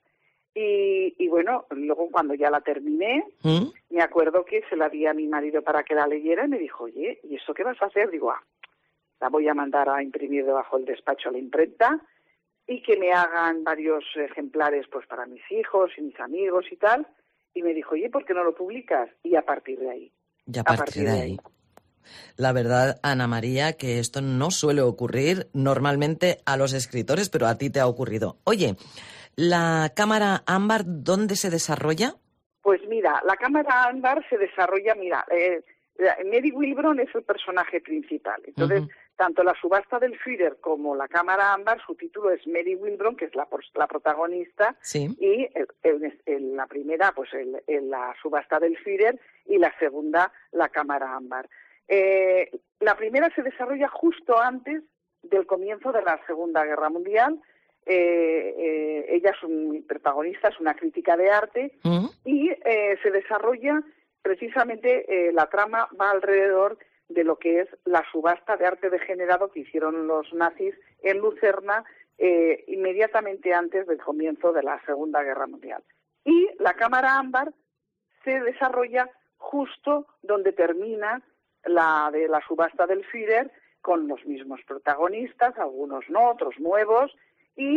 Y, y bueno, luego cuando ya la terminé, ¿Mm? me acuerdo que se la di a mi marido para que la leyera y me dijo, oye, ¿y esto qué vas a hacer? Digo, ah, la voy a mandar a imprimir debajo del despacho a la imprenta y que me hagan varios ejemplares pues para mis hijos y mis amigos y tal. Y me dijo, oye, ¿por qué no lo publicas? Y a partir de ahí. Y a partir, a partir de, de ahí. ahí. La verdad, Ana María, que esto no suele ocurrir normalmente a los escritores, pero a ti te ha ocurrido. Oye, ¿la cámara ámbar dónde se desarrolla? Pues mira, la cámara ámbar se desarrolla, mira, eh, Mary Wilbron es el personaje principal. Entonces, uh-huh. tanto la subasta del Führer como la cámara ámbar, su título es Mary Wilbron, que es la, la protagonista, sí. y el, el, el, la primera, pues el, el, la subasta del Führer, y la segunda, la cámara ámbar. Eh, la primera se desarrolla justo antes del comienzo de la Segunda Guerra Mundial. Eh, eh, ella es un protagonista, es una crítica de arte, uh-huh. y eh, se desarrolla precisamente, eh, la trama va alrededor de lo que es la subasta de arte degenerado que hicieron los nazis en Lucerna eh, inmediatamente antes del comienzo de la Segunda Guerra Mundial. Y la cámara ámbar se desarrolla justo donde termina la de la subasta del Führer, con los mismos protagonistas, algunos no, otros nuevos, y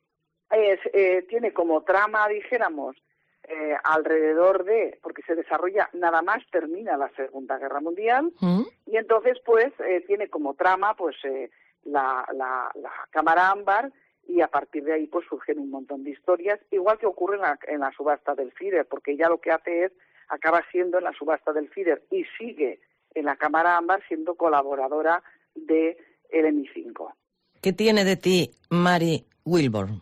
eh, eh, tiene como trama, dijéramos, eh, alrededor de, porque se desarrolla nada más termina la Segunda Guerra Mundial, ¿Mm? y entonces pues eh, tiene como trama pues eh, la, la, la cámara ámbar, y a partir de ahí pues surgen un montón de historias, igual que ocurre en la, en la subasta del Führer, porque ella lo que hace es, acaba siendo en la subasta del Führer y sigue en la cámara ámbar siendo colaboradora de el M I cinco. ¿Qué tiene de ti Mary Wilbron?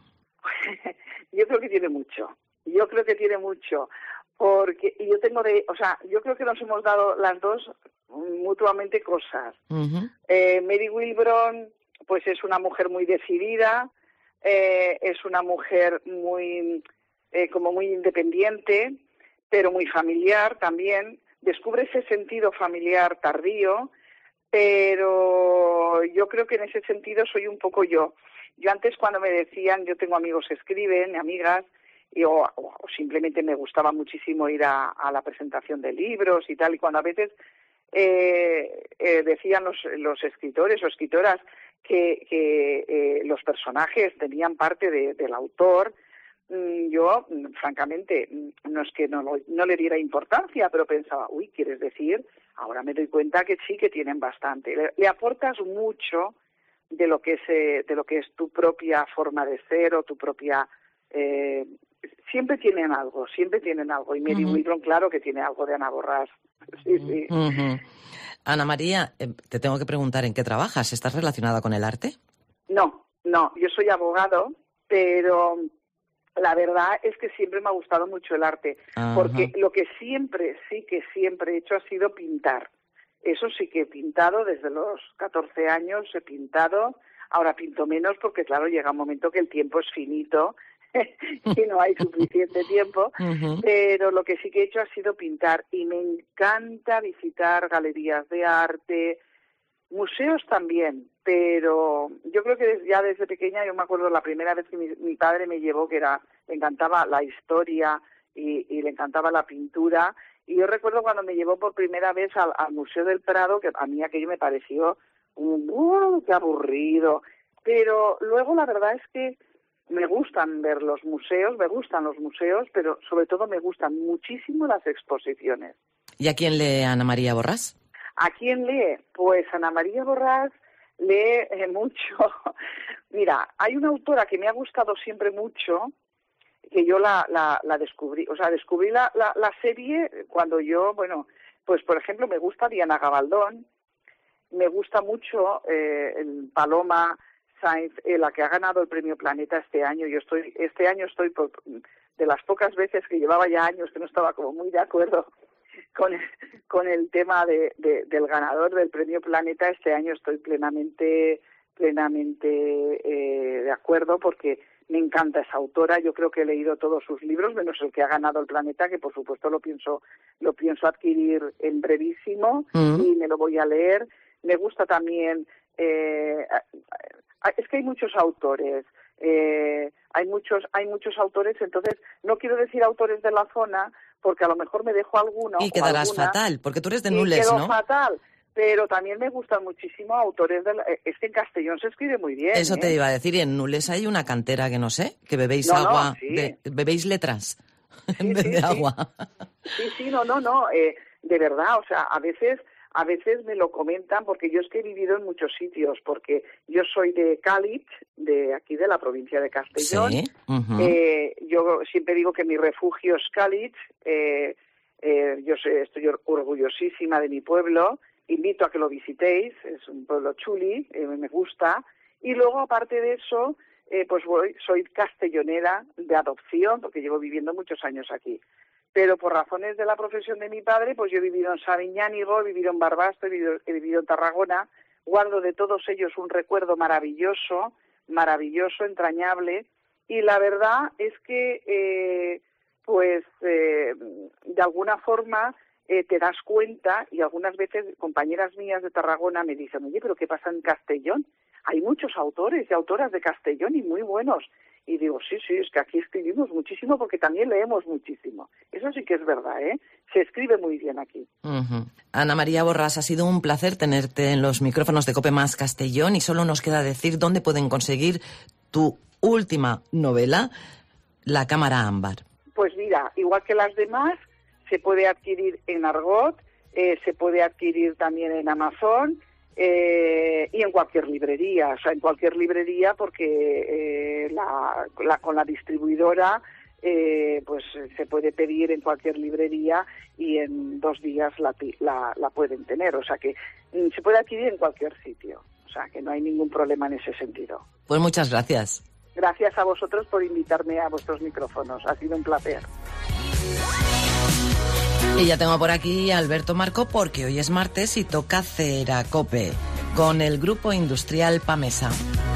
Yo creo que tiene mucho. Yo creo que tiene mucho. Porque y yo tengo de, o sea, yo creo que nos hemos dado las dos mutuamente cosas. Uh-huh. Eh, Mary Wilbron, pues es una mujer muy decidida, eh, es una mujer muy, eh, como muy independiente, pero muy familiar también. Descubre ese sentido familiar tardío, pero yo creo que en ese sentido soy un poco yo. Yo antes cuando me decían, yo tengo amigos que escriben, amigas, y, o, o simplemente me gustaba muchísimo ir a, a la presentación de libros y tal, y cuando a veces eh, eh, decían los, los escritores o escritoras que, que eh, los personajes tenían parte de, del autor, yo, francamente, no es que no, lo, no le diera importancia, pero pensaba, uy, ¿quieres decir? Ahora me doy cuenta que sí que tienen bastante. Le, le aportas mucho de lo que es eh, de lo que es tu propia forma de ser o tu propia... Eh, siempre tienen algo, siempre tienen algo. Y Mary uh-huh. Wilbron, claro que tiene algo de Ana Borràs. Sí, sí. Uh-huh. Ana María, te tengo que preguntar, ¿en qué trabajas? ¿Estás relacionada con el arte? No, no, yo soy abogado, pero... La verdad es que siempre me ha gustado mucho el arte, Ajá. porque lo que siempre, sí que siempre he hecho ha sido pintar. Eso sí que he pintado desde los catorce años, he pintado, ahora pinto menos porque claro, llega un momento que el tiempo es finito y no hay suficiente tiempo, uh-huh. pero lo que sí que he hecho ha sido pintar y me encanta visitar galerías de arte, museos también, pero yo creo que ya desde pequeña, yo me acuerdo la primera vez que mi, mi padre me llevó, que era, le encantaba la historia y, y le encantaba la pintura, y yo recuerdo cuando me llevó por primera vez al, al Museo del Prado, que a mí aquello me pareció un, uh, qué aburrido, pero luego la verdad es que me gustan ver los museos, me gustan los museos, pero sobre todo me gustan muchísimo las exposiciones. ¿Y a quién lee Ana María Borrás? ¿A quién lee? Pues Ana María Borrás lee eh, mucho. Mira, hay una autora que me ha gustado siempre mucho, que yo la, la, la descubrí, o sea, descubrí la, la, la serie cuando yo, bueno, pues por ejemplo me gusta Diana Gabaldón, me gusta mucho eh, el Paloma Sainz, eh, la que ha ganado el Premio Planeta este año. Yo estoy, este año estoy por, de las pocas veces que llevaba ya años que no estaba como muy de acuerdo con el, con el tema de, de, del ganador del Premio Planeta. Este año estoy plenamente, plenamente eh, de acuerdo porque me encanta esa autora. Yo creo que he leído todos sus libros, menos el que ha ganado el Planeta, que por supuesto lo pienso, lo pienso adquirir en brevísimo mm. y me lo voy a leer. Me gusta también. Eh, es que hay muchos autores, eh, hay muchos, hay muchos autores, entonces no quiero decir autores de la zona porque a lo mejor me dejo alguno. Y quedarás alguna, fatal, porque tú eres de y Nules, quedo ¿no? fatal, pero también me gustan muchísimo autores de la, es que en Castellón se escribe muy bien. Eso ¿eh? te iba a decir, y en Nules hay una cantera que no sé, que bebéis no, agua, no, sí. de, bebéis letras sí, en vez sí, de sí. agua. Sí, sí, no, no, no, eh, de verdad, o sea, a veces... A veces me lo comentan porque yo es que he vivido en muchos sitios, porque yo soy de Cáliz, de aquí de la provincia de Castellón. Sí. Uh-huh. eh, yo siempre digo que mi refugio es Cáliz. Eh, eh, yo sé, estoy orgullosísima de mi pueblo. Invito a que lo visitéis. Es un pueblo chuli, eh, me gusta. Y luego, aparte de eso, eh, pues voy, soy castellonera de adopción, porque llevo viviendo muchos años aquí. Pero por razones de la profesión de mi padre, pues yo he vivido en Sabiñánigo, he vivido en Barbasto, he vivido, he vivido en Tarragona. Guardo de todos ellos un recuerdo maravilloso, maravilloso, entrañable. Y la verdad es que, eh, pues, eh, de alguna forma eh, te das cuenta, y algunas veces compañeras mías de Tarragona me dicen, oye, ¿pero qué pasa en Castellón? Hay muchos autores y autoras de Castellón y muy buenos. Y digo, sí, sí, es que aquí escribimos muchísimo porque también leemos muchísimo. Eso sí que es verdad, ¿eh? Se escribe muy bien aquí. Uh-huh. Ana María Borrás, ha sido un placer tenerte en los micrófonos de COPE Más Castellón y solo nos queda decir dónde pueden conseguir tu última novela, La Cámara Ámbar. Pues mira, igual que las demás, se puede adquirir en Argot, eh, se puede adquirir también en Amazon... Eh, y en cualquier librería, o sea, en cualquier librería porque eh, la, la, con la distribuidora eh, pues se puede pedir en cualquier librería y en dos días la, la, la pueden tener, o sea que mm, se puede adquirir en cualquier sitio, o sea que no hay ningún problema en ese sentido. Pues muchas gracias. Gracias a vosotros por invitarme a vuestros micrófonos, ha sido un placer. Y ya tengo por aquí a Alberto Marco porque hoy es martes y toca Ceracope con el Grupo Industrial Pamesa.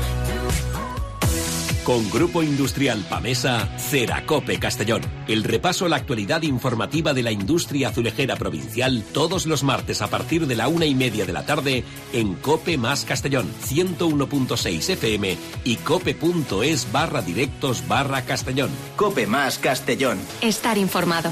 Con Grupo Industrial Pamesa, Ceracope Castellón. El repaso a la actualidad informativa de la industria azulejera provincial todos los martes a partir de la una y media de la tarde en COPE Más Castellón, ciento uno punto seis F M y cope.es barra directos barra Castellón. COPE Más Castellón. Estar informado.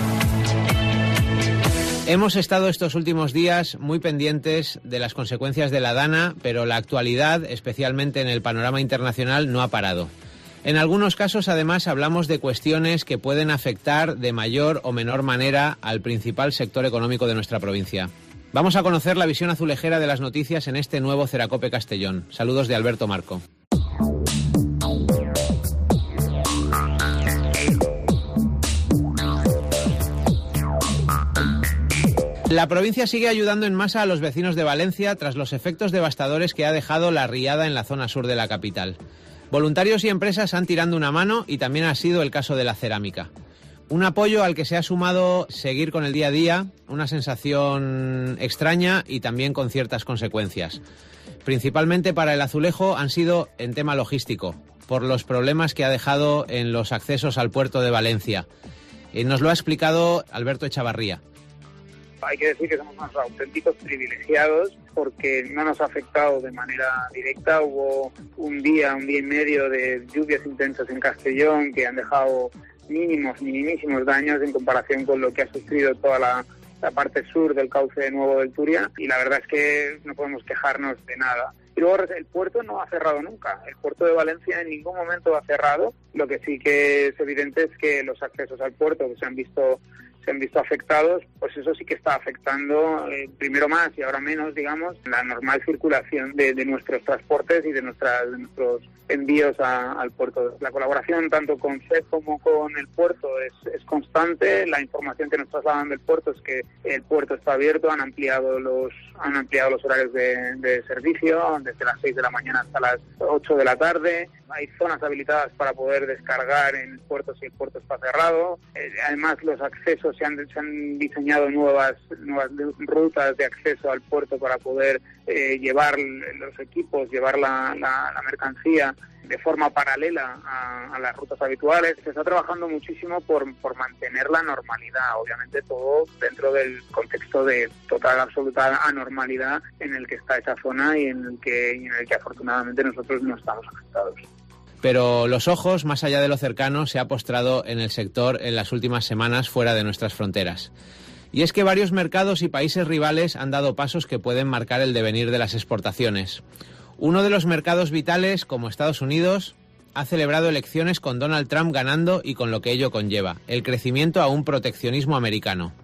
Hemos estado estos últimos días muy pendientes de las consecuencias de la Dana, pero la actualidad, especialmente en el panorama internacional, no ha parado. En algunos casos, además, hablamos de cuestiones que pueden afectar de mayor o menor manera al principal sector económico de nuestra provincia. Vamos a conocer la visión azulejera de las noticias en este nuevo Ceracope Castellón. Saludos de Alberto Marco. La provincia sigue ayudando en masa a los vecinos de Valencia tras los efectos devastadores que ha dejado la riada en la zona sur de la capital. Voluntarios y empresas han tirado una mano y también ha sido el caso de la cerámica. Un apoyo al que se ha sumado seguir con el día a día, una sensación extraña y también con ciertas consecuencias. Principalmente para el azulejo han sido en tema logístico, por los problemas que ha dejado en los accesos al puerto de Valencia. Eh, nos lo ha explicado Alberto Echavarría. Hay que decir que somos unos auténticos privilegiados porque no nos ha afectado de manera directa. Hubo un día, un día y medio de lluvias intensas en Castellón que han dejado mínimos, minimísimos daños en comparación con lo que ha sufrido toda la, la parte sur del cauce nuevo del Turia, y la verdad es que no podemos quejarnos de nada. Y luego el puerto no ha cerrado nunca. El puerto de Valencia en ningún momento ha cerrado. Lo que sí que es evidente es que los accesos al puerto que se han visto se han visto afectados, pues eso sí que está afectando, eh, primero más y ahora menos, digamos, la normal circulación de, de nuestros transportes y de, nuestras, de nuestros envíos a, al puerto. La colaboración tanto con C E P como con el puerto es, es constante. La información que nos trasladan del puerto es que el puerto está abierto, han ampliado los han ampliado los horarios de, de servicio desde las seis de la mañana hasta las ocho de la tarde. Hay zonas habilitadas para poder descargar en el puerto si el puerto está cerrado. Eh, además, los accesos se han, se han diseñado nuevas nuevas rutas de acceso al puerto para poder eh, llevar los equipos, llevar la, la, la mercancía de forma paralela a, a las rutas habituales. Se está trabajando muchísimo por, por mantener la normalidad, obviamente todo dentro del contexto de total, absoluta anormalidad en el que está esa zona y en el que, y en el que afortunadamente nosotros no estamos afectados. Pero los ojos, más allá de lo cercano, se ha postrado en el sector en las últimas semanas fuera de nuestras fronteras. Y es que varios mercados y países rivales han dado pasos que pueden marcar el devenir de las exportaciones. Uno de los mercados vitales, como Estados Unidos, ha celebrado elecciones con Donald Trump ganando y con lo que ello conlleva, el crecimiento a un proteccionismo americano.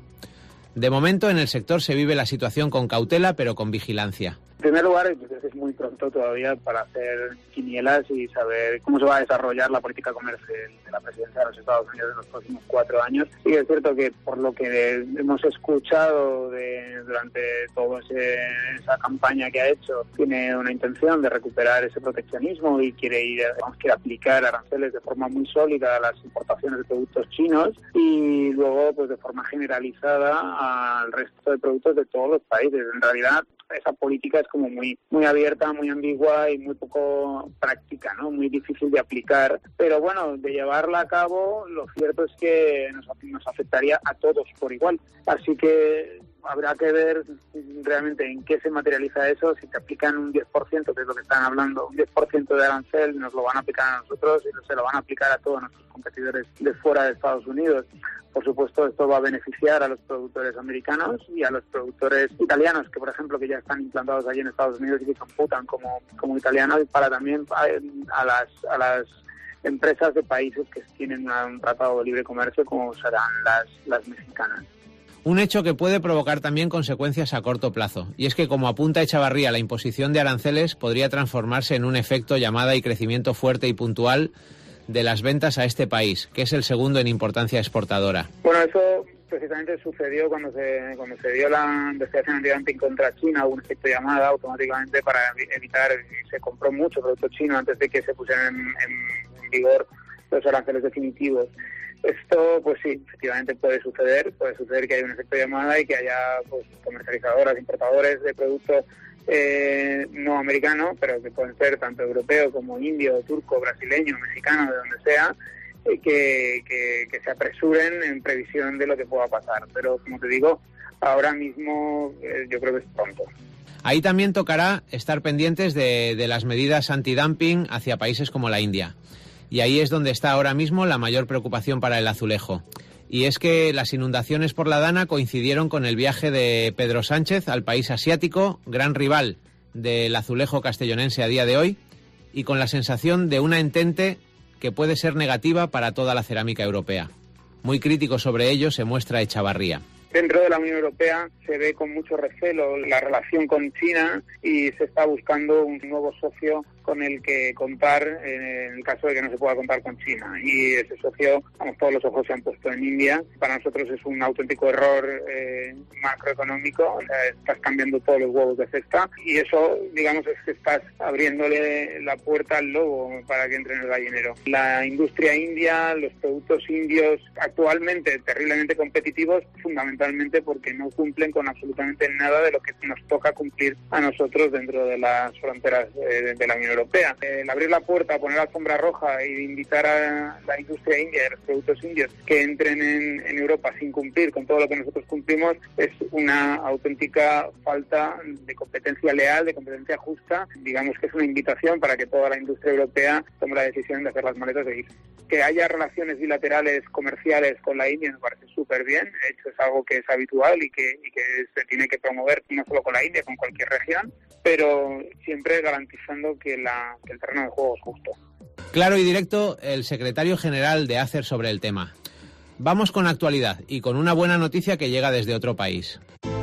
De momento, en el sector se vive la situación con cautela, pero con vigilancia. En primer lugar, yo creo que es muy pronto todavía para hacer quinielas y saber cómo se va a desarrollar la política comercial de la presidencia de los Estados Unidos en los próximos cuatro años. Sí es cierto que por lo que hemos escuchado de, durante toda esa campaña que ha hecho, tiene una intención de recuperar ese proteccionismo y quiere ir, vamos, quiere aplicar aranceles de forma muy sólida a las importaciones de productos chinos y luego, pues de forma generalizada al resto de productos de todos los países. En realidad, esa política es como muy muy abierta, muy ambigua y muy poco práctica, ¿no? Muy difícil de aplicar. Pero bueno, de llevarla a cabo, lo cierto es que nos, nos afectaría a todos por igual. Así que habrá que ver realmente en qué se materializa eso. Si se aplican un diez por ciento, que es lo que están hablando, un diez por ciento de arancel, nos lo van a aplicar a nosotros y se lo van a aplicar a todos nuestros competidores de fuera de Estados Unidos. Por supuesto, esto va a beneficiar a los productores americanos y a los productores italianos, que por ejemplo que ya están implantados allí en Estados Unidos y que computan como, como italianos, y para también a, a las a las empresas de países que tienen una, un tratado de libre comercio como serán las, las mexicanas. Un hecho que puede provocar también consecuencias a corto plazo, y es que, como apunta Echavarría, la imposición de aranceles podría transformarse en un efecto llamada y crecimiento fuerte y puntual de las ventas a este país, que es el segundo en importancia exportadora. Bueno, eso precisamente sucedió cuando se cuando se dio la investigación antidumping contra China, hubo un efecto llamada automáticamente para evitar, se compró mucho producto chino antes de que se pusieran en, en, en vigor los aranceles definitivos. Esto, pues sí, efectivamente puede suceder, puede suceder que haya un efecto llamada y que haya pues comercializadoras, importadores de productos eh, no americano, pero que pueden ser tanto europeo como indio, turco, brasileño, mexicano, de donde sea, eh, que, que, que se apresuren en previsión de lo que pueda pasar. Pero, como te digo, ahora mismo eh, yo creo que es pronto. Ahí también tocará estar pendientes de, de las medidas antidumping hacia países como la India. Y ahí es donde está ahora mismo la mayor preocupación para el azulejo. Y es que las inundaciones por la Dana coincidieron con el viaje de Pedro Sánchez al país asiático, gran rival del azulejo castellonense a día de hoy, y con la sensación de una entente que puede ser negativa para toda la cerámica europea. Muy crítico sobre ello se muestra Echavarría. Dentro de la Unión Europea se ve con mucho recelo la relación con China y se está buscando un nuevo socio con el que contar en el caso de que no se pueda contar con China. Y ese socio, vamos, todos los ojos se han puesto en India. Para nosotros es un auténtico error eh, macroeconómico. O sea, estás cambiando todos los huevos de cesta y eso, digamos, es que estás abriéndole la puerta al lobo para que entre en el gallinero. La industria india, los productos indios, actualmente terriblemente competitivos, fundamentalmente porque no cumplen con absolutamente nada de lo que nos toca cumplir a nosotros dentro de las fronteras eh, de la Unión Europea. Europea. El abrir la puerta, poner la alfombra roja e invitar a la industria india y a los productos indios que entren en, en Europa sin cumplir con todo lo que nosotros cumplimos es una auténtica falta de competencia leal, de competencia justa. Digamos que es una invitación para que toda la industria europea tome la decisión de hacer las maletas de ir. Que haya relaciones bilaterales comerciales con la India me parece súper bien. De hecho, es algo que es habitual y que, y que se tiene que promover no solo con la India, con cualquier región, pero siempre garantizando que, la, que el terreno de juego es justo. Claro y directo el secretario general de Acer sobre el tema. Vamos con actualidad y con una buena noticia que llega desde otro país.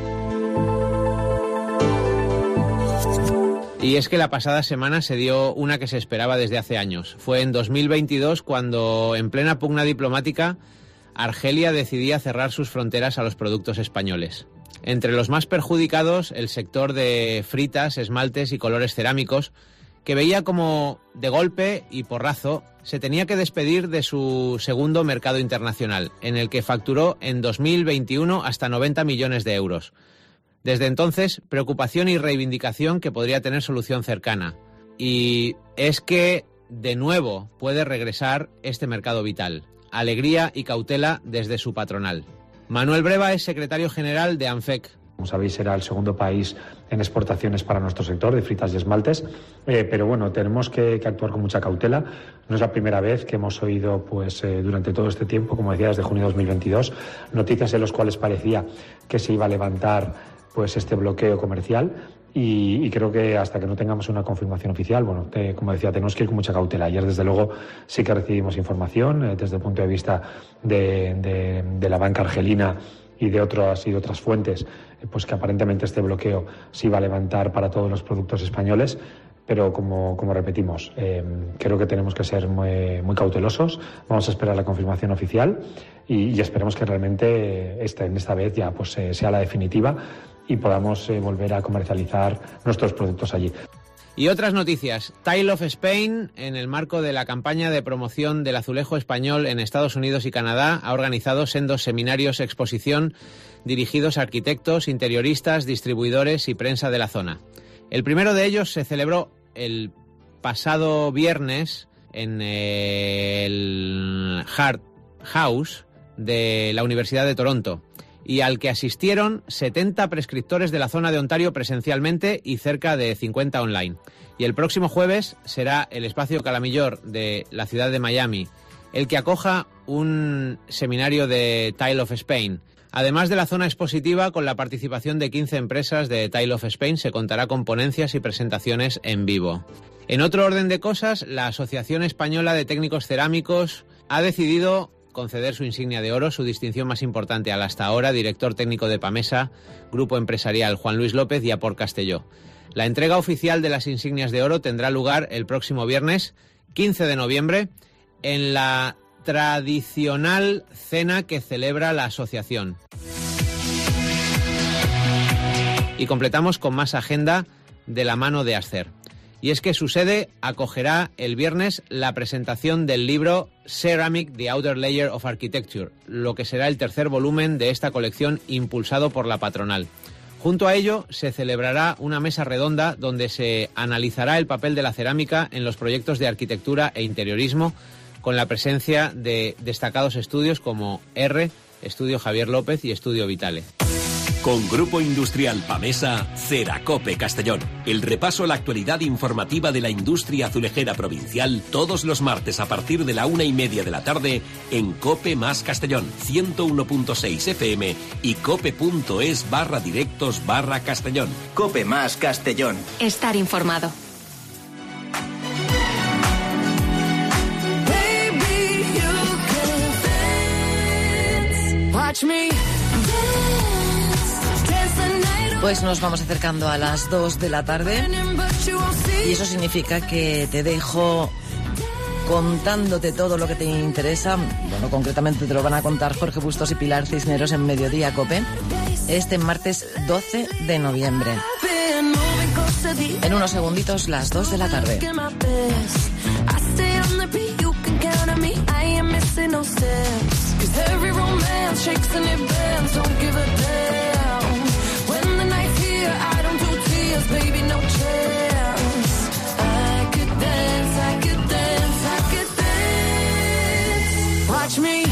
Y es que la pasada semana se dio una que se esperaba desde hace años. Fue en dos mil veintidós cuando, en plena pugna diplomática, Argelia decidía cerrar sus fronteras a los productos españoles. Entre los más perjudicados, el sector de fritas, esmaltes y colores cerámicos, que veía como, de golpe y porrazo, se tenía que despedir de su segundo mercado internacional, en el que facturó en dos mil veintiuno hasta noventa millones de euros. Desde entonces, preocupación y reivindicación que podría tener solución cercana. Y es que, de nuevo, puede regresar este mercado vital. Alegría y cautela desde su patronal. Manuel Breva es secretario general de ANFEC. Como sabéis, era el segundo país en exportaciones para nuestro sector de fritas y esmaltes, eh, pero bueno, tenemos que, que actuar con mucha cautela. No es la primera vez que hemos oído, pues, eh, durante todo este tiempo, como decía, desde junio de dos mil veintidós, noticias en las cuales parecía que se iba a levantar pues este bloqueo comercial y, y creo que hasta que no tengamos una confirmación oficial, bueno, te, como decía, tenemos que ir con mucha cautela. Ayer, desde luego, sí que recibimos información eh, desde el punto de vista de, de, de la banca argelina y de otras y de otras fuentes, eh, pues que aparentemente este bloqueo se iba a levantar para todos los productos españoles. Pero como, como repetimos, eh, creo que tenemos que ser muy, muy cautelosos. Vamos a esperar la confirmación oficial y, y esperemos que realmente esta, en esta vez ya pues eh, sea la definitiva y podamos eh, volver a comercializar nuestros productos allí. Y otras noticias. Tile of Spain, en el marco de la campaña de promoción del azulejo español en Estados Unidos y Canadá, ha organizado sendos seminarios exposición dirigidos a arquitectos, interioristas, distribuidores y prensa de la zona. El primero de ellos se celebró el pasado viernes en el Hart House de la Universidad de Toronto y al que asistieron setenta prescriptores de la zona de Ontario presencialmente y cerca de cincuenta online. Y el próximo jueves será el Espacio Calamillor de la ciudad de Miami el que acoja un seminario de Tile of Spain. Además de la zona expositiva, con la participación de quince empresas de Tile of Spain, se contará con ponencias y presentaciones en vivo. En otro orden de cosas, la Asociación Española de Técnicos Cerámicos ha decidido conceder su insignia de oro, su distinción más importante al hasta ahora director técnico de Pamesa, grupo empresarial Juan Luis López y Aport Castelló. La entrega oficial de las insignias de oro tendrá lugar el próximo viernes, quince de noviembre, en la tradicional cena que celebra la asociación. Y completamos con más agenda de la mano de Acer. Y es que su sede acogerá el viernes la presentación del libro Ceramic, The Outer Layer of Architecture, lo que será el tercer volumen de esta colección impulsado por la patronal. Junto a ello se celebrará una mesa redonda donde se analizará el papel de la cerámica en los proyectos de arquitectura e interiorismo, con la presencia de destacados estudios como R, Estudio Javier López y Estudio Vitale. Con Grupo Industrial Pamesa, Ceracope Castellón. El repaso a la actualidad informativa de la industria azulejera provincial todos los martes a partir de la una y media de la tarde en Cope más Castellón, ciento uno punto seis F M y cope.es barra directos barra Castellón. Cope más Castellón. Estar informado. Pues nos vamos acercando a las dos de la tarde y eso significa que te dejo contándote todo lo que te interesa. Bueno, concretamente te lo van a contar Jorge Bustos y Pilar Cisneros en Mediodía Cope este martes doce de noviembre. En unos segunditos, las dos de la tarde. Baby, no chance. I could touch me.